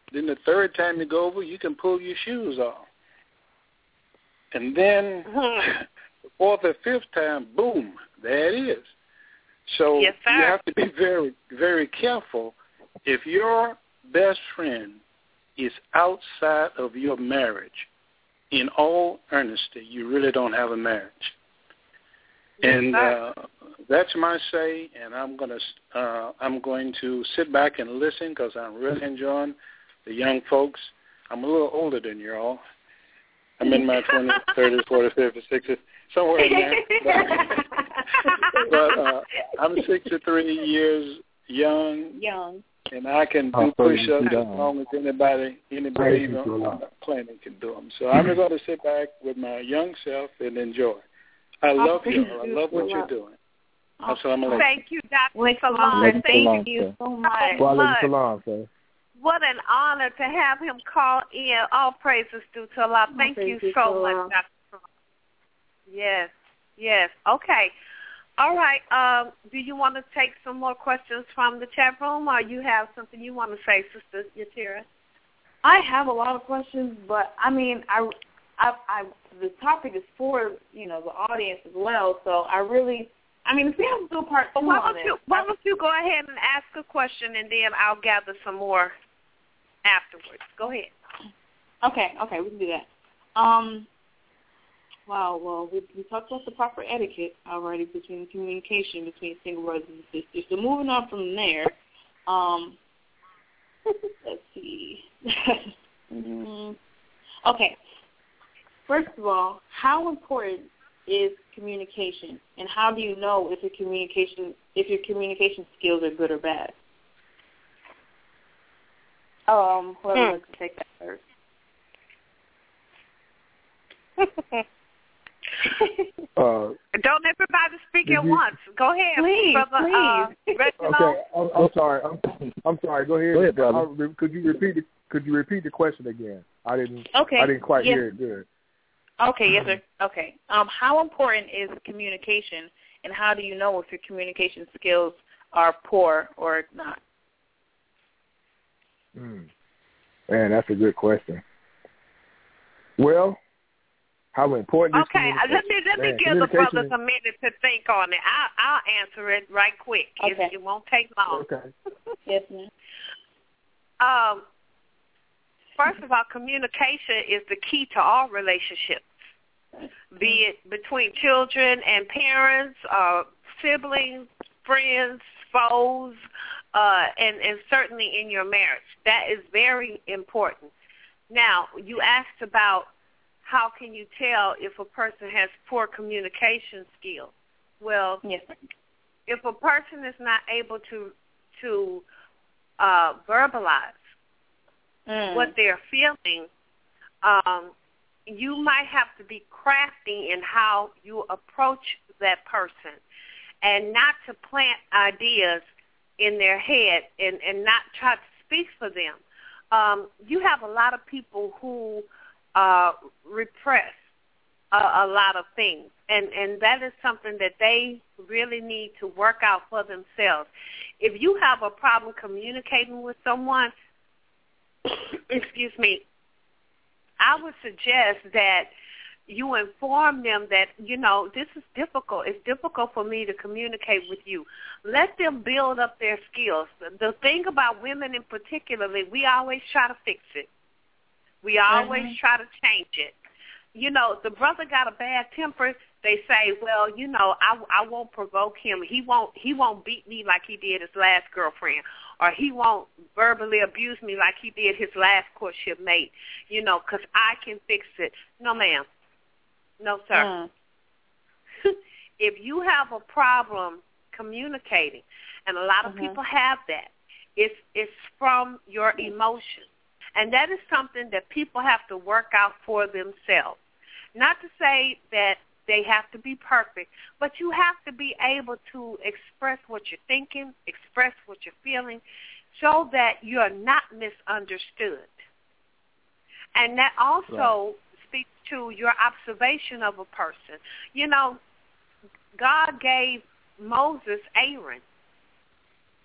Then the third time you go over, you can pull your shoes off. And then the fourth or fifth time, boom, there it is. So yes, you have to be very, very careful. If your best friend is outside of your marriage, in all earnesty, you really don't have a marriage. Yes, and uh, that's my say, and I'm gonna uh, I'm going to sit back and listen because I'm really enjoying the young folks. I'm a little older than you all. I'm in my twenties, thirties, forties, fifties, sixties, somewhere in there. But, but uh, I'm sixty-three years young. Young. And I can do push-ups as long as anybody, anybody even on the planet can do them. So I'm going to sit back with my young self and enjoy. I love you. I love what you're doing. Assalamu alaikum. Thank you, Doctor Salam. Thank you so much. What an honor to have him call in. All praises due to Allah. Thank you so much, Doctor Salam. Yes, yes. Okay. All right. Um, do you want to take some more questions from the chat room, or you have something you want to say, Sister Yatira? I have a lot of questions, but I mean, I, I, I, the topic is for you know the audience as well. So I really, I mean, if we have to do part two well, why on don't it, you why don't you go ahead and ask a question, and then I'll gather some more afterwards. Go ahead. Okay. Okay, we can do that. Um. Wow, well, we, we talked about the proper etiquette already between communication between single brothers and sisters. So moving on from there, um, let's see. mm, okay. First of all, how important is communication, and how do you know if your communication if your communication skills are good or bad? Um, whoever hmm. wants to take that first. uh, Don't everybody speak at you, once. Go ahead, please, brother. Please. Uh, okay, I'm, I'm sorry. I'm, I'm sorry. Go ahead. Go ahead, brother. I'll, could you repeat the Could you repeat the question again? I didn't. Okay. I didn't quite yes. hear it good. Okay. Yes, sir. Okay. Um, how important is communication, and how do you know if your communication skills are poor or not? Mm. Man, that's a good question. Well. How important is okay, let me let me Man, give the brothers a minute to think on it. I'll, I'll answer it right quick. Okay. It, it won't take long. Okay. Yes, ma'am. Um, first of all, communication is the key to all relationships, be it between children and parents, uh, siblings, friends, foes, uh, and, and certainly in your marriage. That is very important. Now, you asked about how can you tell if a person has poor communication skills? Well, yes. if a person is not able to to uh, verbalize mm. what they're feeling, um, you might have to be crafty in how you approach that person, and not to plant ideas in their head and, and not try to speak for them. Um, you have a lot of people who Uh, repress a, a lot of things, and, and that is something that they really need to work out for themselves. If you have a problem communicating with someone, excuse me, I would suggest that you inform them that, you know, this is difficult. It's difficult for me to communicate with you. Let them build up their skills. The thing about women in particular, we always try to fix it. We always mm-hmm. try to change it. You know, the brother got a bad temper. They say, well, you know, I, I won't provoke him. He won't he won't beat me like he did his last girlfriend, or he won't verbally abuse me like he did his last courtship mate. You know, because I can fix it. No, ma'am. No, sir. Mm. If you have a problem communicating, and a lot of mm-hmm. people have that, it's it's from your emotions. And that is something that people have to work out for themselves. Not to say that they have to be perfect, but you have to be able to express what you're thinking, express what you're feeling, so that you're not misunderstood. And that also right. speaks to your observation of a person. You know, God gave Moses Aaron.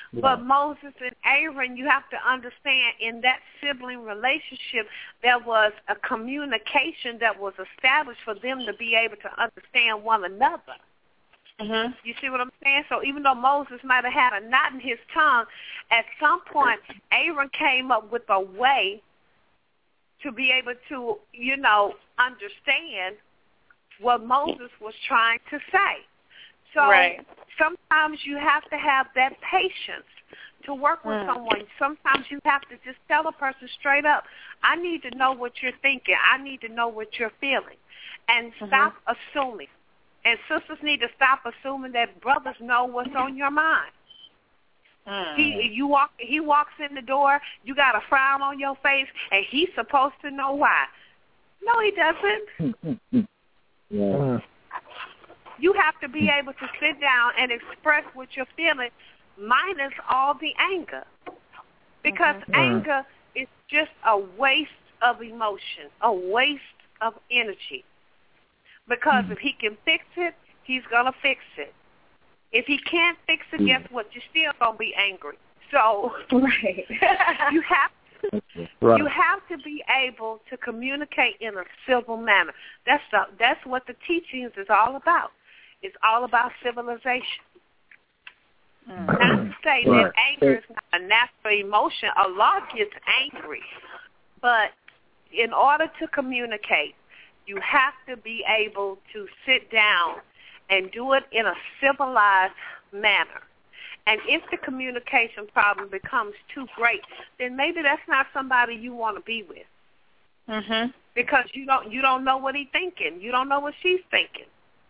Yeah. But Moses and Aaron, you have to understand, in that sibling relationship, there was a communication that was established for them to be able to understand one another. Mm-hmm. You see what I'm saying? So even though Moses might have had a knot in his tongue, at some point Aaron came up with a way to be able to, you know, understand what Moses was trying to say. So right. sometimes you have to have that patience to work with mm. someone. Sometimes you have to just tell a person straight up, I need to know what you're thinking. I need to know what you're feeling. And stop mm-hmm. assuming. And sisters need to stop assuming that brothers know what's on your mind. Mm. He you walk he walks in the door, you got a frown on your face, and he's supposed to know why. No, he doesn't. yeah. You have to be able to sit down and express what you're feeling, minus all the anger. Because mm-hmm. anger is just a waste of emotion, a waste of energy. Because mm-hmm. if he can fix it, he's going to fix it. If he can't fix it, guess what? You're still going to be angry. So right. you have to, right. you have to be able to communicate in a civil manner. That's the, that's what the teachings is all about. It's all about civilization. Mm. Not to say right. that anger is not a natural emotion. Allah gets angry. But in order to communicate, you have to be able to sit down and do it in a civilized manner. And if the communication problem becomes too great, then maybe that's not somebody you want to be with. Mhm. Because you don't you don't know what he's thinking. You don't know what she's thinking.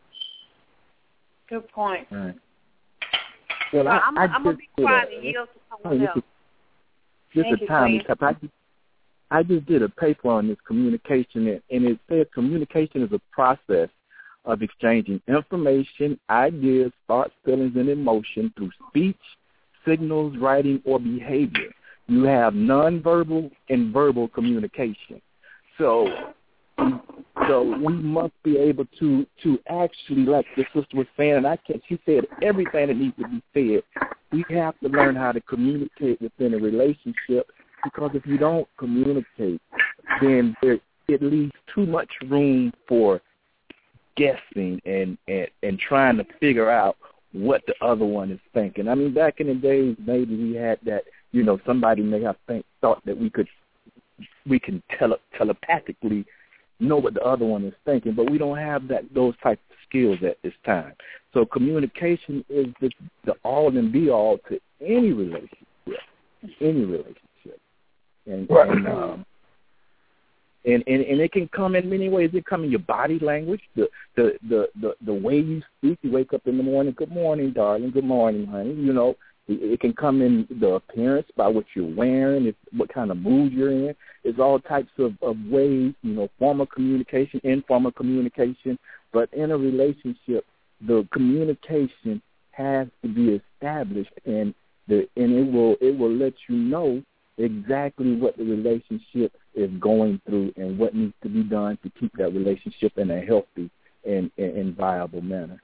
Good point. Right. Well, so I, I'm, I I'm going to be quiet and yield to someone else. Just a time cup. I just, I just did a paper on this communication, and, and it said communication is a process of exchanging information, ideas, thoughts, feelings, and emotion through speech, signals, writing, or behavior. You have nonverbal and verbal communication. So, so we must be able to to actually, like the sister was saying, and I can't. She said everything that needs to be said. We have to learn how to communicate within a relationship, because if you don't communicate, then there, it leaves too much room for guessing and, and, and trying to figure out what the other one is thinking. I mean, back in the days, maybe we had that, you know, somebody may have think, thought that we could we can tele, telepathically know what the other one is thinking, but we don't have that those types of skills at this time. So communication is the, the all and be all to any relationship, any relationship. And, right. and um, And, and and it can come in many ways. It can come in your body language, the, the the the the way you speak. You wake up in the morning, good morning, darling, good morning, honey. You know, it, it can come in the appearance, by what you're wearing, it's what kind of mood you're in. It's all types of, of ways, you know, formal communication, informal communication. But in a relationship, the communication has to be established, and the and it will it will let you know exactly what the relationship is going through and what needs to be done to keep that relationship in a healthy and, and, and viable manner.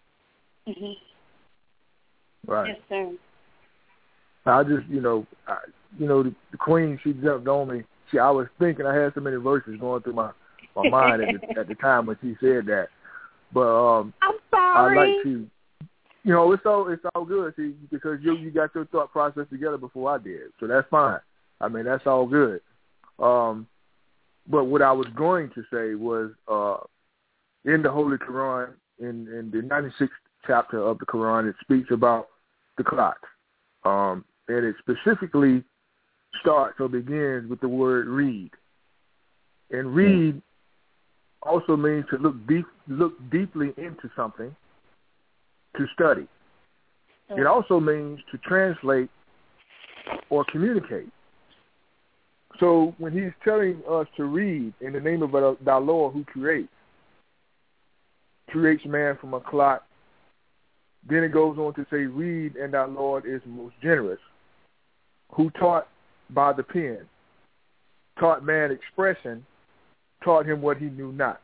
Mm-hmm. Right. Yes, sir. I just, you know, I, you know, the, the queen, she jumped on me. She, I was thinking, I had so many verses going through my, my mind at the, at the time when she said that. But um, I'm sorry. I like to, you know, it's all it's all good, see, because you you got your thought process together before I did, so that's fine. I mean, that's all good. Um, but what I was going to say was, uh, in the Holy Quran, in, in the ninety-sixth chapter of the Quran, it speaks about the clock. Um, and it specifically starts or begins with the word read. And read also means to look deep, look deeply into something, to study. It also means to translate or communicate. So when he's telling us to read in the name of thy Lord who creates, creates man from a clot, then it goes on to say, read, and thy Lord is most generous, who taught by the pen, taught man expression, taught him what he knew not.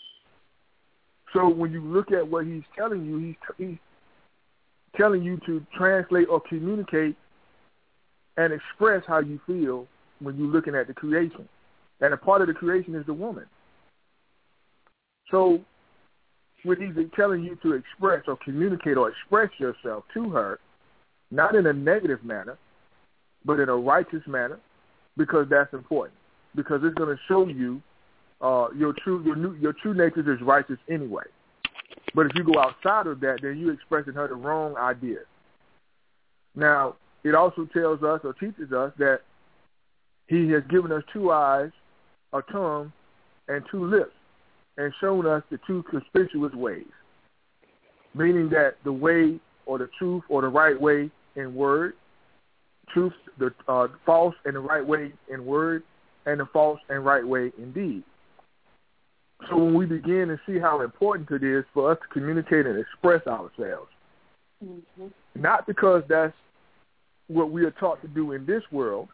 So when you look at what he's telling you, he's, he's telling you to translate or communicate and express how you feel when you're looking at the creation. And a part of the creation is the woman. So when he's telling you to express or communicate or express yourself to her, not in a negative manner, but in a righteous manner, because that's important. Because it's going to show you uh, your true your, new, your true nature is righteous anyway. But if you go outside of that, then you're expressing her the wrong idea. Now, it also tells us or teaches us that he has given us two eyes, a tongue, and two lips, and shown us the two conspicuous ways, meaning that the way or the truth or the right way in word, truth, the uh, false and the right way in word, and the false and right way in deed. So when we begin to see how important it is for us to communicate and express ourselves, mm-hmm. not because that's what we are taught to do in this world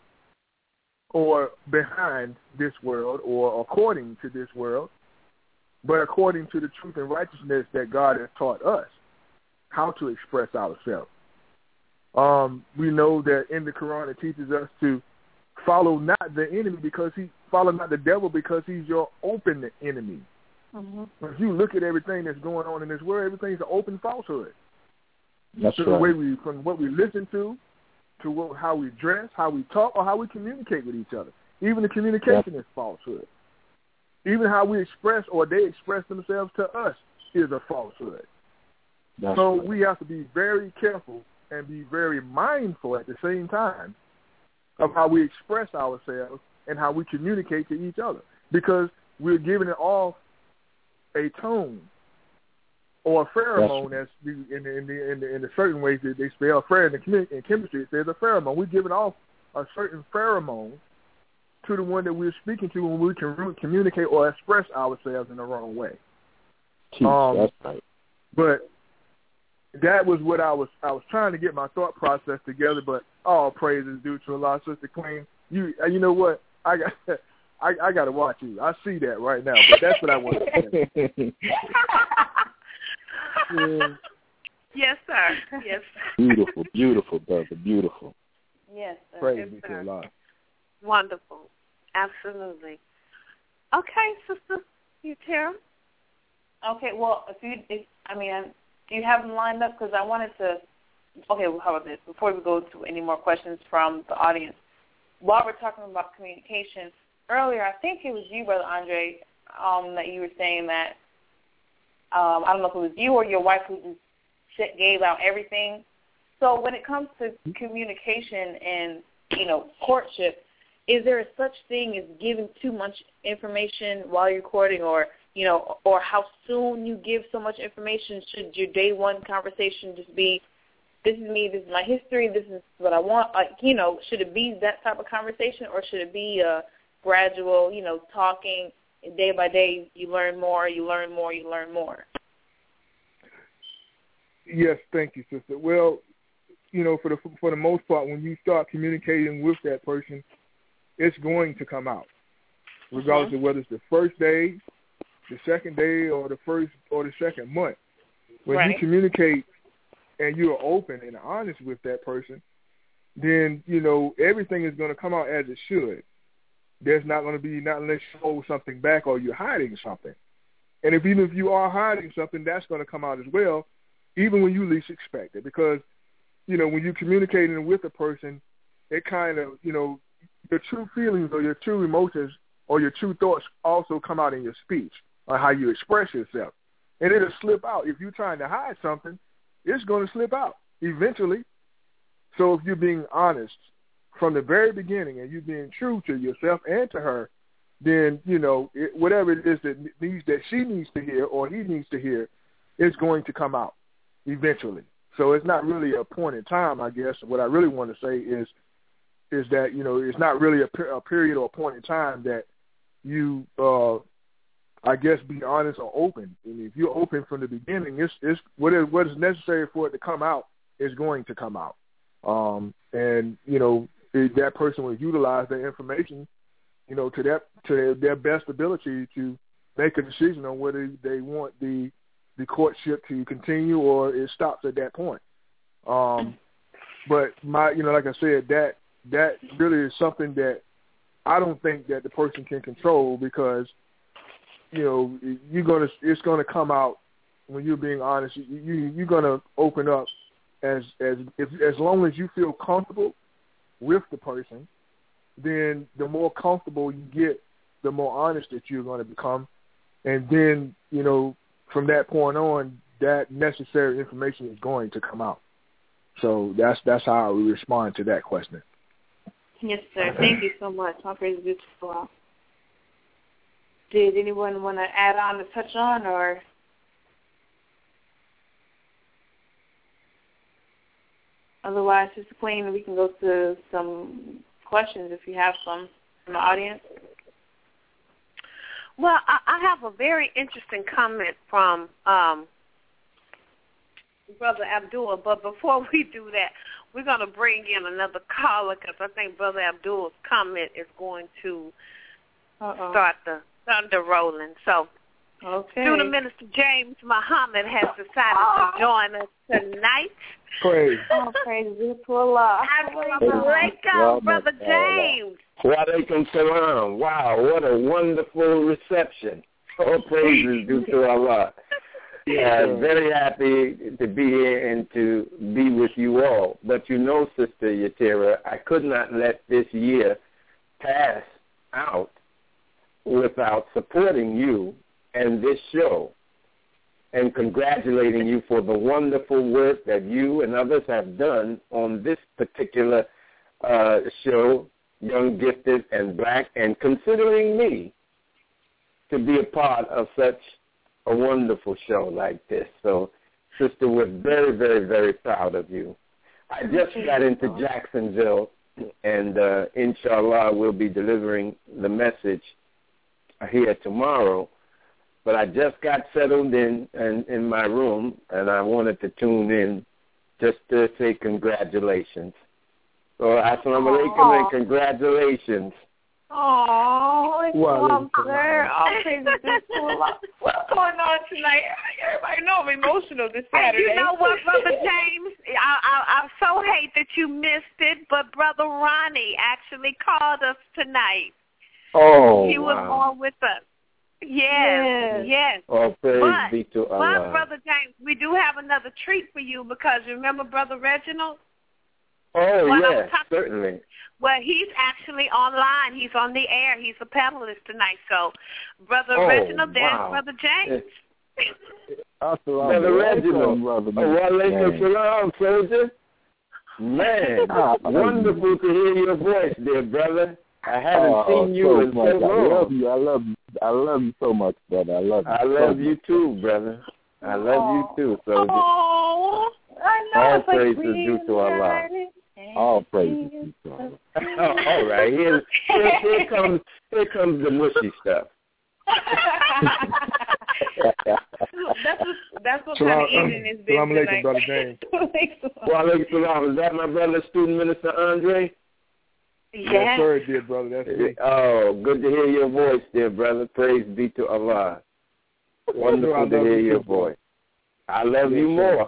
or behind this world or according to this world, but according to the truth and righteousness that God has taught us how to express ourselves. Um, we know that in the Quran it teaches us to follow not the enemy because he follow not the devil because he's your open enemy. Mm-hmm. If you look at everything that's going on in this world, everything's an open falsehood. That's so right. the way we, from what we listen to, to what, how we dress, how we talk, or how we communicate with each other. Even the communication yep. is falsehood. Even how we express or they express themselves to us is a falsehood. That's so right. we have to be very careful and be very mindful at the same time of how we express ourselves and how we communicate to each other, because we're giving it off a tone or a pheromone, that's in the, in the, in the, in the certain ways that they spell pheromone. In, in chemistry, it says a pheromone. We're giving off a certain pheromone to the one that we're speaking to when we can communicate or express ourselves in the wrong way. Jeez, um, that's right. But that was what I was I was trying to get my thought process together, but all praise is due to Allah. Sister Queen, you you know what? I got I, I got to watch you. I see that right now, but that's what I want to say. yeah. Yes, sir. Yes. Beautiful, beautiful, brother, beautiful. Yes, sir. Praise yes, be to Allah. Wonderful. Absolutely. Okay, Sister Yatira. Okay, well, if you, if, I mean, do you have them lined up? Because I wanted to, okay, well, how about this? Before we go to any more questions from the audience, while we're talking about communication, earlier, I think it was you, Brother Andre, um, that you were saying that, um, I don't know if it was you or your wife who just gave out everything. So when it comes to communication and, you know, courtship, is there a such thing as giving too much information while you're courting, or, you know, or how soon you give so much information? Should your day one conversation just be, this is me, this is my history, this is what I want? Like, you know, should it be that type of conversation, or should it be a gradual, you know, talking day by day, you learn more, you learn more, you learn more? Yes, thank you, sister. Well, you know, for the for the most part, when you start communicating with that person, it's going to come out, regardless mm-hmm. of whether it's the first day, the second day, or the first or the second month. When right. you communicate and you're open and honest with that person, then, you know, everything is going to come out as it should. There's not going to be, not unless you hold something back or you're hiding something. And if even if you are hiding something, that's going to come out as well, even when you least expect it. Because, you know, when you're communicating with a person, it kind of, you know, your true feelings or your true emotions or your true thoughts also come out in your speech or how you express yourself. And it'll slip out. If you're trying to hide something, it's going to slip out eventually. So if you're being honest from the very beginning and you're being true to yourself and to her, then, you know, it, whatever it is that needs that she needs to hear or he needs to hear is going to come out eventually. So it's not really a point in time, I guess. What I really want to say is is that, you know, it's not really a, per- a period or a point in time that you, uh, I guess, be honest or open. And if you're open from the beginning, it's, it's what is, what is necessary for it to come out is going to come out. Um, and, you know, it, that person will utilize that information, you know, to, that, to their, their best ability to make a decision on whether they want the the courtship to continue or it stops at that point. Um, but my, you know, like I said, that that really is something that I don't think that the person can control, because you know you're gonna it's gonna come out when you're being honest. You, you you're gonna open up as as if, as long as you feel comfortable with the person, then the more comfortable you get, the more honest that you're going to become, and then you know from that point on, that necessary information is going to come out. So that's that's how I would respond to that question. Yes, sir. Thank you so much. My praise is to Allah. Did anyone want to add on to touch on, or? Otherwise, Sister Queen, we can go to some questions if you have some from the audience. Well, I, I have a very interesting comment from um, Brother Abdul, but before we do that, we're going to bring in another caller, because I think Brother Abdul's comment is going to Uh-oh. start the thunder rolling. So, okay. Student Minister James Muhammad has decided oh. to join us tonight. Praise. Oh, praise be to Allah. Assalamu alaikum, Brother James. Wa alaikum salam. Wow, what a wonderful reception. All praises due to Allah. Yeah, very happy to be here and to be with you all. But you know, Sister Yatira, I could not let this year pass out without supporting you and this show, and congratulating you for the wonderful work that you and others have done on this particular uh, show, Young, Gifted, and Black, and considering me to be a part of such a wonderful show like this. So, sister, we're very, very, very proud of you. I just got into Jacksonville, and uh, inshallah, we'll be delivering the message here tomorrow. But I just got settled in, in in my room, and I wanted to tune in just to say congratulations. So, assalamu alaikum and congratulations. Oh, it's well, there. I'll say this to Allah. What's going on tonight? Everybody know I'm emotional this Saturday. And you know what, Brother James? I, I, I so hate that you missed it, but Brother Ronnie actually called us tonight. Oh, He was wow. on with us. Yes, yes. yes. Oh, praise but, be to Allah. But, Brother James, we do have another treat for you, because remember Brother Reginald? Oh, Well, yes, certainly. Well, he's actually online. He's on the air. He's a panelist tonight. So, Brother Oh, Reginald, there's wow. Brother James. Brother Reginald. Wa alaikum salam, soldier. Man, wonderful to hear your voice, dear brother. I haven't oh, seen you so in much. so long. I love you. I love you. I love you so much, brother. I love you. I love so you much. too, brother. I love oh. you too, soldier. Oh, I know. All it's like praises due to Allah. All praises due to Allah. All right, here, here, here comes here comes the mushy stuff. that's what, that's what Salam, kind of evening it's been Salam alaikum, tonight. Brother James. Wa alaikum salam. Is that my brother, Student Minister Andre? Yes, yes sir, dear brother. That's me. Oh, good to hear your voice, dear brother. Praise be to Allah. Wonderful to hear your voice. I love you more.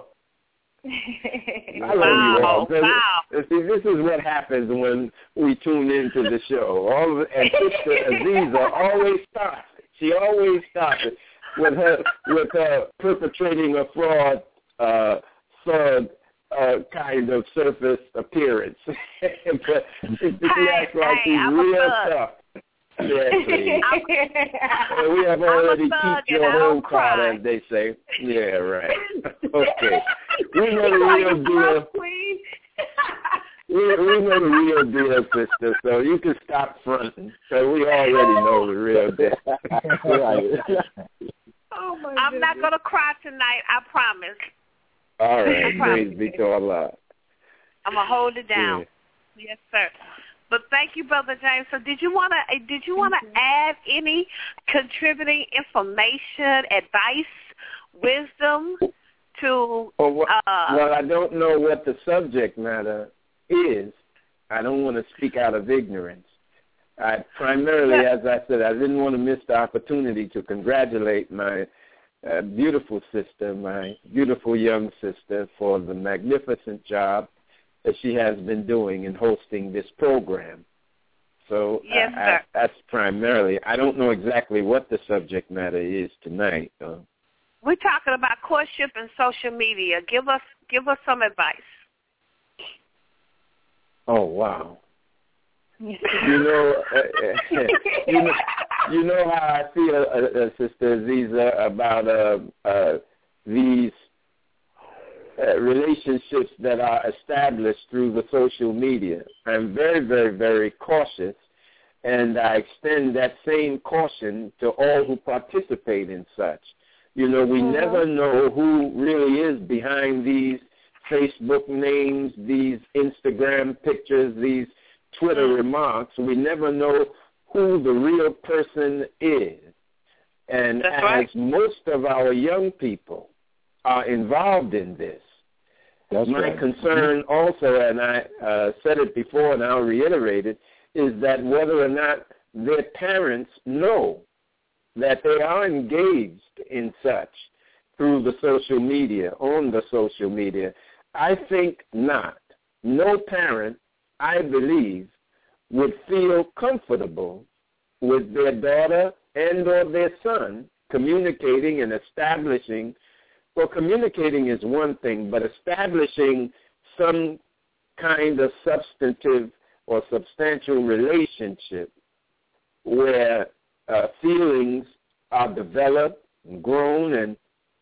I love wow, you all. wow. See, this is what happens when we tune into the show. All of, and Sister Aziza always stops. She always stops it with her with her perpetrating a fraud, uh, thug uh, kind of surface appearance. But she hey, acts like hey, she's I'm real tough. Yes, uh, we have already kept your home card, as they say. Yeah, right. Okay. We know the real deal. we, we know the real deal, sister, so you can stop fronting. So we already know the real deal. Oh my I'm goodness. not going to cry tonight, I promise. All right. Praise be to Allah. I'm going to hold it down. Yeah. Yes, sir. But thank you, Brother James. So did you want to did you want to add any contributing information, advice, wisdom to? Well, well, uh, well, I don't know what the subject matter is. I don't want to speak out of ignorance. I primarily, as I said, I didn't want to miss the opportunity to congratulate my uh, beautiful sister, my beautiful young sister, for the magnificent job that she has been doing in hosting this program. So yes, I, I, sir. that's primarily. I don't know exactly what the subject matter is tonight, though. We're talking about courtship and social media. Give us give us some advice. Oh, wow. you know, uh, you know, you know how I feel, uh, uh, Sister Aziza, about uh, uh, these uh, relationships that are established through the social media. I'm very, very, very cautious, and I extend that same caution to all who participate in such. You know, we mm-hmm. never know who really is behind these Facebook names, these Instagram pictures, these Twitter mm-hmm. remarks. We never know who the real person is. And That's as right. most of our young people are involved in this, That's my right. concern mm-hmm. also, and I uh, said it before and I'll reiterate it, is that whether or not their parents know that they are engaged in such through the social media, on the social media. I think not. No parent, I believe, would feel comfortable with their daughter and or their son communicating and establishing. Well, communicating is one thing, but establishing some kind of substantive or substantial relationship where uh, feelings are developed and grown and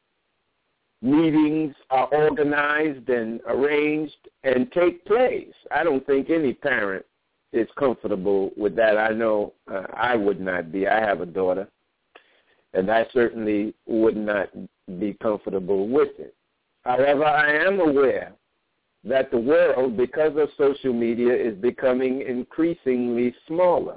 meetings are organized and arranged and take place. I don't think any parent is comfortable with that. I know uh, I would not be. I have a daughter, and I certainly would not be comfortable with it. However, I am aware that the world, because of social media, is becoming increasingly smaller.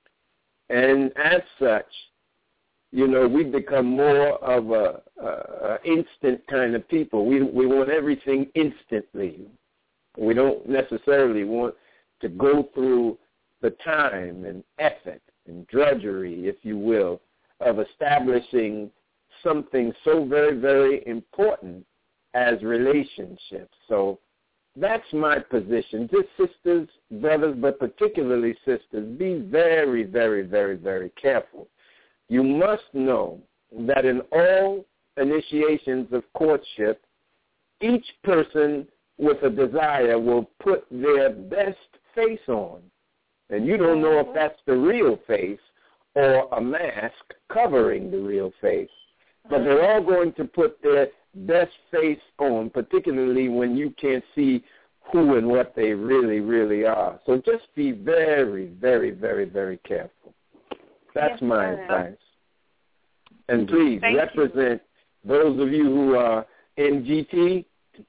And as such, you know, we've become more of a, a, a instant kind of people. We we want everything instantly. We don't necessarily want to go through the time and effort and drudgery, if you will, of establishing something so very, very important as relationships. So that's my position. Just sisters, brothers, but particularly sisters, be very, very, very, very careful. You must know that in all initiations of courtship, each person with a desire will put their best face on. And you don't know if that's the real face or a mask covering the real face. But they're all going to put their best face on, particularly when you can't see who and what they really, really are. So just be very, very, very, very careful. That's yes, my advice. And please Thank represent you. Those of you who are N G T.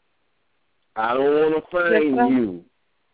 I don't want to find yes, you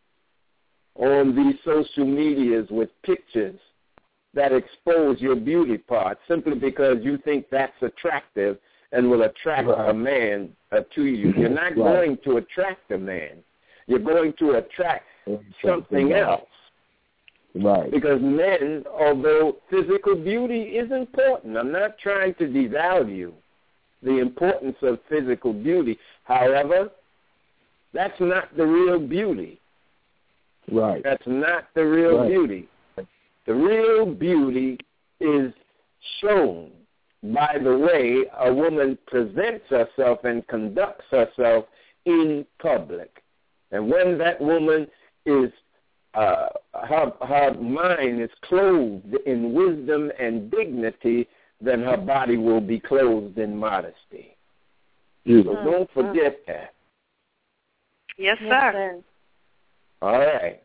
on these social medias with pictures that expose your beauty parts simply because you think that's attractive and will attract right. a man uh, to you. You're not right. going to attract a man. You're going to attract something else. Right. Because men, although physical beauty is important, I'm not trying to devalue the importance of physical beauty. However, that's not the real beauty. Right. That's not the real right. beauty. The real beauty is shown by the way a woman presents herself and conducts herself in public. And when that woman is, uh, her, her mind is clothed in wisdom and dignity, then her body will be clothed in modesty. Beautiful. So don't forget that. Yes, sir. All right.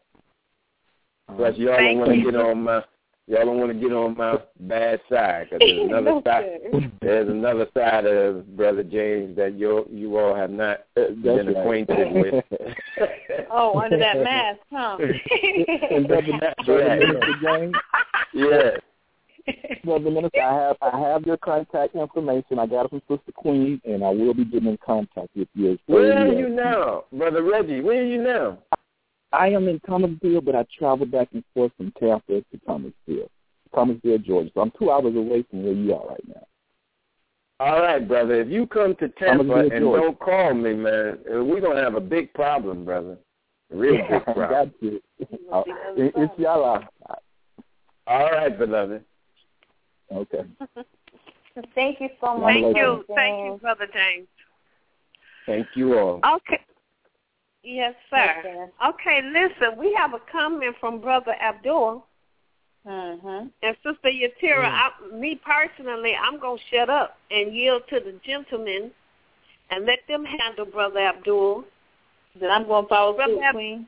But y'all don't want to get on my y'all don't want to get on my bad side because there's another no, side. There's another side of Brother James that you you all have not uh, been right. acquainted with. Oh, under that mask, huh? And Brother, Brother Minister James. Yes. Brother Minister, I have I have your contact information. I got it from Sister Queen, and I will be getting in contact with you. Where are you now, Brother Reggie? Where are you now? I am in Thomasville, but I travel back and forth from Tampa to Thomasville, Thomasville, Georgia. So I'm two hours away from where you are right now. All right, brother. If you come to Tampa and don't call me, man, we're going to have a big problem, brother. Real big crowd. Got you. Uh, it, it's y'all. All right, beloved. Okay. Thank you so much. Thank you. James. Thank you, Brother James. Thank you all. Okay. Yes, sir. Okay. Okay, listen, we have a comment from Brother Abdul. Mm-hmm. And Sister Yatira, Mm. I, me personally, I'm going to shut up and yield to the gentlemen and let them handle Brother Abdul. Then I'm going to follow Brother suit, Ab- Queen.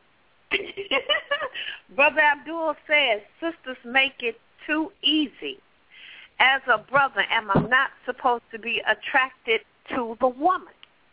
Brother Abdul says, sisters make it too easy. As a brother, am I not supposed to be attracted to the woman?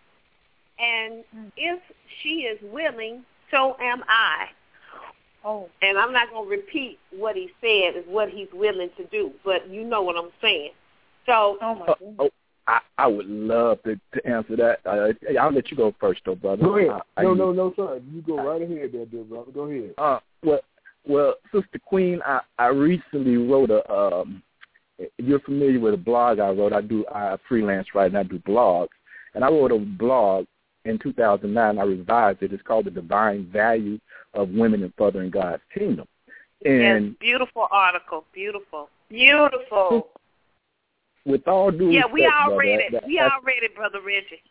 And if she is willing, so am I. Oh. And I'm not going to repeat what he said is what he's willing to do, but you know what I'm saying. So, oh, my uh, oh, I, I would love to, to answer that. Uh, I'll let you go first, though, brother. Go ahead. I, no, I, no, no, sir. You go right ahead there, dear brother. Go ahead. Uh, well, well, Sister Queen, I, I recently wrote a. Um, you're familiar with a blog I wrote. I do I freelance writing. I do blogs, and I wrote a blog in two thousand nine. I revised it. It's called The Divine Value of Women in Furthering God's Kingdom. And yes, beautiful article. Beautiful. Beautiful. With all due yeah, respect, we all brother, read it. that, we all read it, Brother Reggie.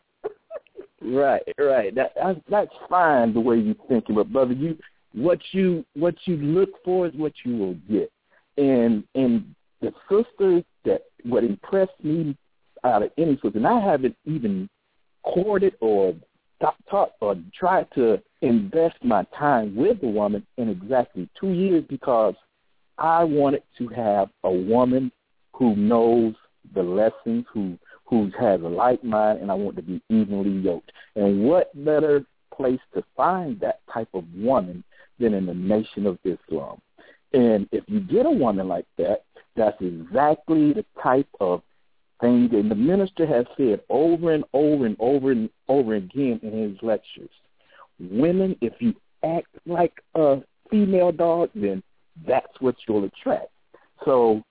Right, right. That, that's, that's fine the way you're thinking, but brother, you what you what you look for is what you will get. And and the sisters that what impressed me out of any sister, and I haven't even courted or taught or tried to invest my time with a woman in exactly two years because I wanted to have a woman who knows the lessons, who who has a like mind, and I want to be evenly yoked. And what better place to find that type of woman than in the Nation of Islam? And if you get a woman like that, that's exactly the type of thing that the minister has said over and over and over and over again in his lectures. Women, if you act like a female dog, then that's what you'll attract. So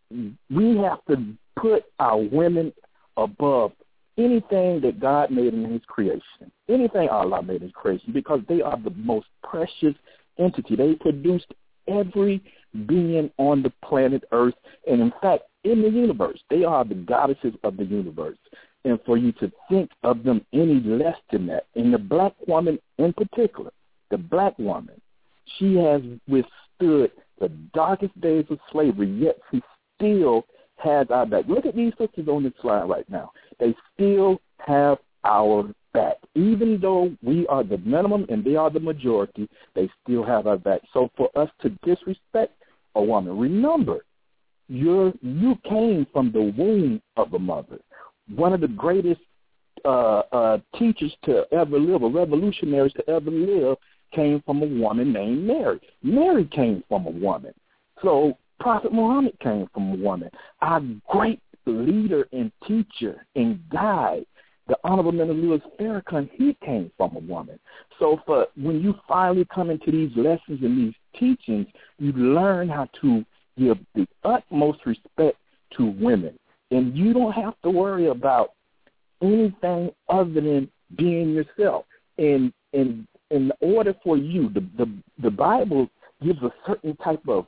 we have to put our women above anything that God made in his creation, anything Allah made in his creation, because they are the most precious entity. They produced every being on the planet Earth, and in fact, in the universe. They are the goddesses of the universe. And for you to think of them any less than that, and the black woman in particular, the black woman, she has withstood the darkest days of slavery, yet she still has our back. Look at these sisters on this slide right now. They still have our back. Even though we are the minimum and they are the majority, they still have our back. So for us to disrespect a woman, remember, you're, you came from the womb of a mother. One of the greatest uh, uh, teachers to ever live, or revolutionaries to ever live, came from a woman named Mary. Mary came from a woman. So Prophet Muhammad came from a woman. Our great leader and teacher and guide, the Honorable Minister Louis Farrakhan, he came from a woman. So for when you finally come into these lessons and these teachings, you learn how to give the utmost respect to women. And you don't have to worry about anything other than being yourself. And in in order for you, the, the the Bible gives a certain type of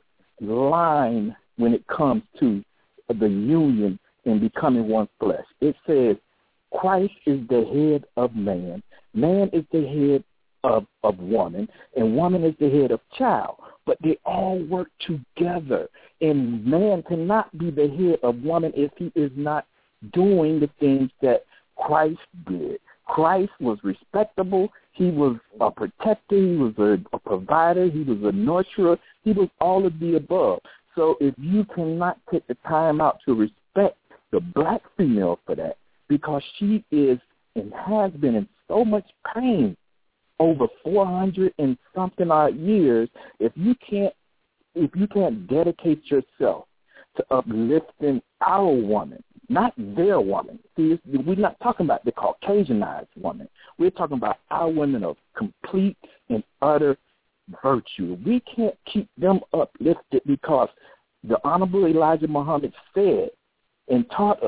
line when it comes to the union and becoming one flesh. It says Christ is the head of man, man is the head of, of woman, and woman is the head of child. But they all work together. And man cannot be the head of woman if he is not doing the things that Christ did. Christ was respectable. He was a protector. He was a, a provider. He was a nurturer. He was all of the above. So if you cannot take the time out to respect the black female for that, because she is and has been in so much pain over four hundred and something odd years, if you can't if you can't dedicate yourself to uplifting our woman, not their woman. See, we're not talking about the Caucasianized woman. We're talking about our women of complete and utter virtue. We can't keep them uplifted because the Honorable Elijah Muhammad said and taught us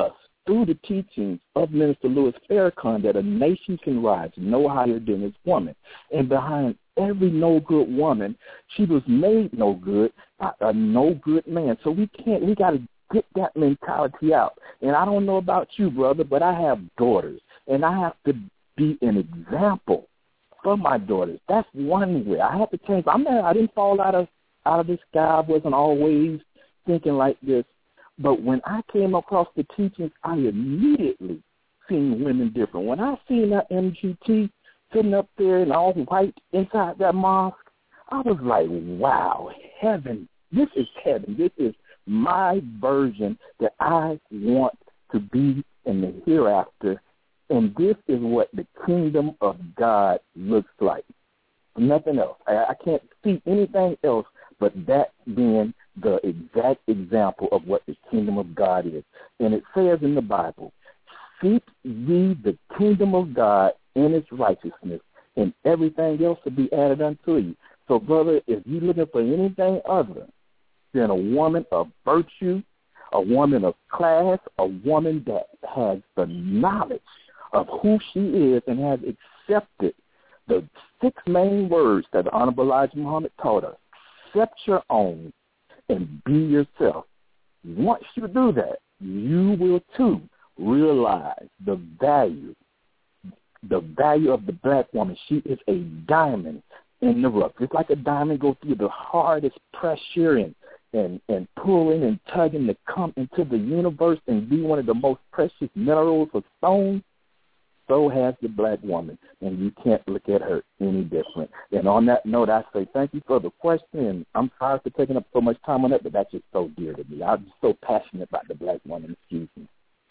through the teachings of Minister Louis Farrakhan that a nation can rise no higher than its woman. And behind every no good woman, she was made no good by a no good man. So we can't, we got to get that mentality out. And I don't know about you, brother, but I have daughters, and I have to be an example for my daughters. That's one way. I have to change. I'm not, I didn't fall out of out of the sky. I wasn't always thinking like this. But when I came across the teachings, I immediately seen women different. When I seen that M G T sitting up there in all white inside that mosque, I was like, wow, heaven. This is heaven. This is my version that I want to be in the hereafter. And this is what the kingdom of God looks like. Nothing else. I, I can't see anything else but that being the exact example of what the kingdom of God is. And it says in the Bible, seek ye the kingdom of God and its righteousness, and everything else will be added unto you. So, brother, if you're looking for anything other than a woman of virtue, a woman of class, a woman that has the knowledge of who she is and has accepted the six main words that the Honorable Elijah Muhammad taught us, accept your own and be yourself. Once you do that, you will, too, realize the value, the value of the black woman. She is a diamond in the rough. It's like a diamond goes through the hardest pressure and, and, and pulling and tugging to come into the universe and be one of the most precious minerals of stone. So has the black woman, and you can't look at her any different. And on that note, I say thank you for the question, and I'm sorry for taking up so much time on that, but that's just so dear to me. I'm just so passionate about the black woman. Excuse me.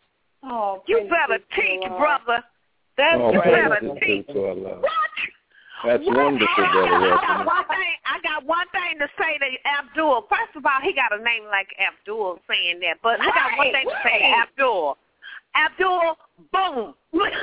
Oh, you better teach, brother. That's oh, you better teach. What? That's what? wonderful, brother. I got, one thing, I got one thing to say to Abdul. First of all, he got a name like Abdul saying that, but I got one thing to say to Abdul. Abdul, boom.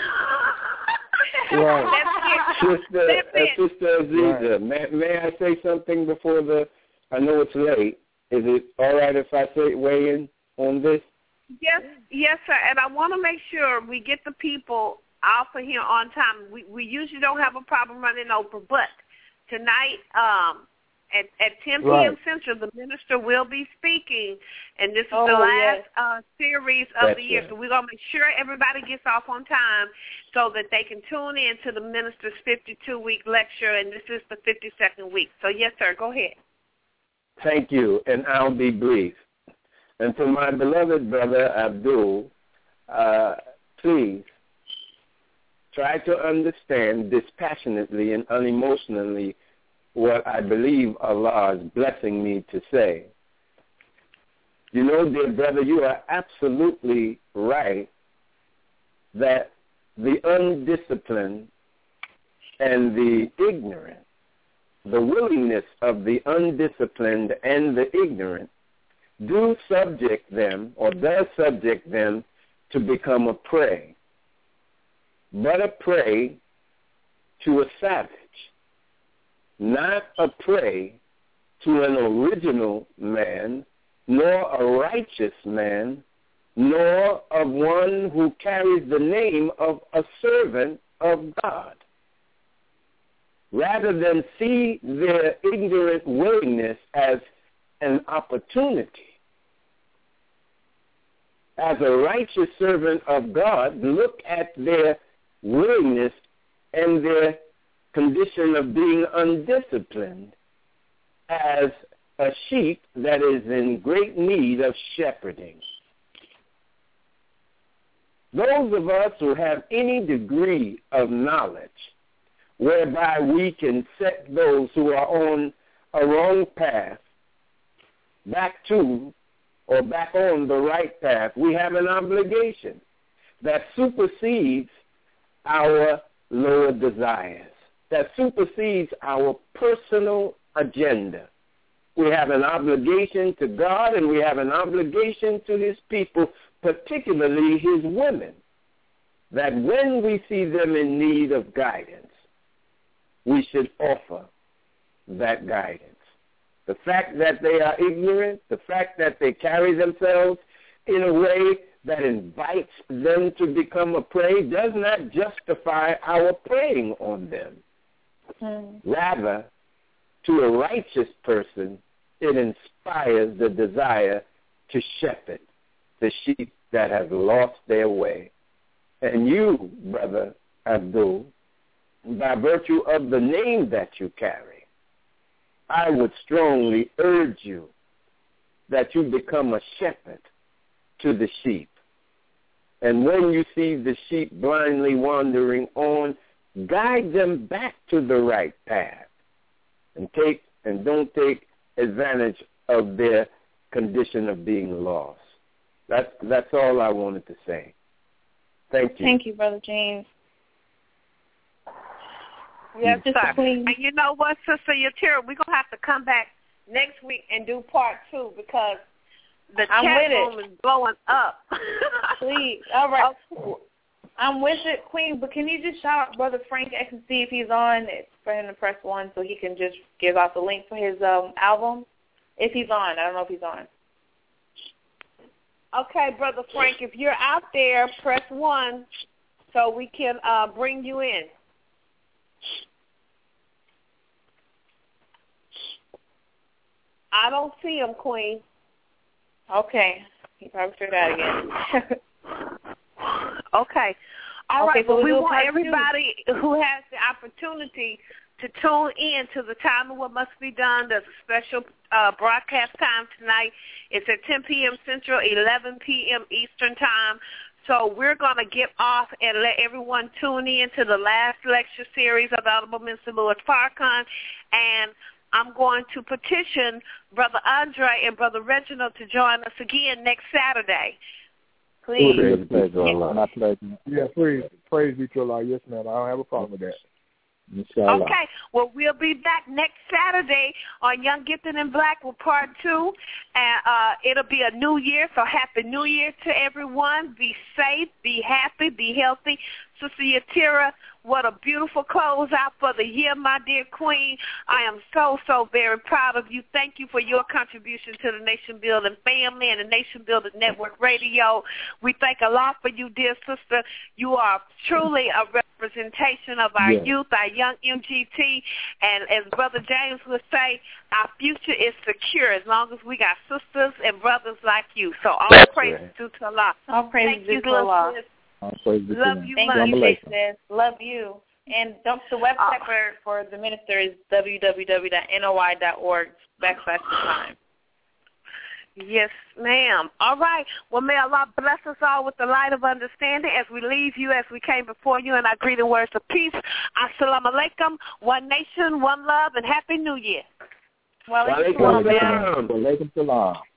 Right. Sister, That's uh, it. Sister Aziza, Right. may, may I say something before the, I know it's late. Is it all right if I say weigh in on this? Yes, yes, sir. And I want to make sure we get the people off of here on time. We we usually don't have a problem running over, but tonight, um, at at ten p.m. Right. Central, the minister will be speaking, and this is Oh, the last yes. uh, series of That's the year. right. So we're gonna make sure everybody gets off on time so that they can tune in to the minister's fifty-two week lecture, and this is the fifty-second week. So yes, sir. Go ahead. Thank you, and I'll be brief. And to my beloved brother Abdul, uh, please try to understand dispassionately and unemotionally what I believe Allah is blessing me to say. You know, dear brother, you are absolutely right that the undisciplined and the ignorant, the willingness of the undisciplined and the ignorant do subject them or does subject them to become a prey, but a prey to a savage, not a prey to an original man, nor a righteous man, nor of one who carries the name of a servant of God. Rather than see their ignorant willingness as an opportunity, as a righteous servant of God, look at their willingness and their condition of being undisciplined as a sheep that is in great need of shepherding. Those of us who have any degree of knowledge whereby we can set those who are on a wrong path back to or back on the right path, we have an obligation that supersedes our lower desires, that supersedes our personal agenda. We have an obligation to God, and we have an obligation to his people, particularly his women, that when we see them in need of guidance, we should offer that guidance. The fact that they are ignorant, the fact that they carry themselves in a way that invites them to become a prey does not justify our preying on them. Mm. Rather, to a righteous person, it inspires the desire to shepherd the sheep that have lost their way. And you, Brother Abdul, by virtue of the name that you carry, I would strongly urge you that you become a shepherd to the sheep. And when you see the sheep blindly wandering on, guide them back to the right path and take and don't take advantage of their condition of being lost. That's that's all I wanted to say. Thank you. Thank you, Brother James. Yes, sir. And you know what, Sister Yatira, we're going to have to come back next week and do part two because the I'm chat with room it. is blowing up. Please. All right. I'm with it, Queen, but can you just shout out Brother Frank X and see if he's on, for him to press one so he can just give out the link for his um, album? If he's on. I don't know if he's on. Okay, Brother Frank, if you're out there, press one so we can uh, bring you in. I don't see him, Queen. Okay. He probably figured out again. Okay. All okay, right, so well, we we'll want everybody two. who has the opportunity to tune in to the time of what must be done. There's a special uh, broadcast time tonight. It's at ten p.m. Central, eleven p.m. Eastern Time. So we're going to get off and let everyone tune in to the last lecture series of the Honorable Mister Louis Farrakhan. And I'm going to petition Brother Andre and Brother Reginald to join us again next Saturday. Please. Praise, praise Allah. My pleasure. Yeah, praise, praise be to Allah. Yes, ma'am. I don't have a problem with that. Inshallah. Okay. Well, we'll be back next Saturday on Young Gifted in Black with part two. And uh, it'll be a new year, so happy new year to everyone. Be safe, be happy, be healthy. Sister Yatira, what a beautiful closeout for the year, my dear Queen. I am so, so very proud of you. Thank you for your contribution to the Nation Building family and the Nation Building Network Radio. We thank a lot for you, dear sister. You are truly a representation of our yes. youth, our young M G T. And as Brother James would say, our future is secure as long as we got sisters and brothers like you. So all That's praise right. due to Allah. All praise due to Allah. Love you, Thank you, big sis. Love you. And don't the website for, for the minister is w w w dot n o i dot org backslash time. Yes, ma'am. All right. Well, may Allah bless us all with the light of understanding as we leave you as we came before you in our greeting words of peace. Assalamu alaikum. One nation, one love, and Happy New Year. Wa alaikum salam. Wa alaikum salam.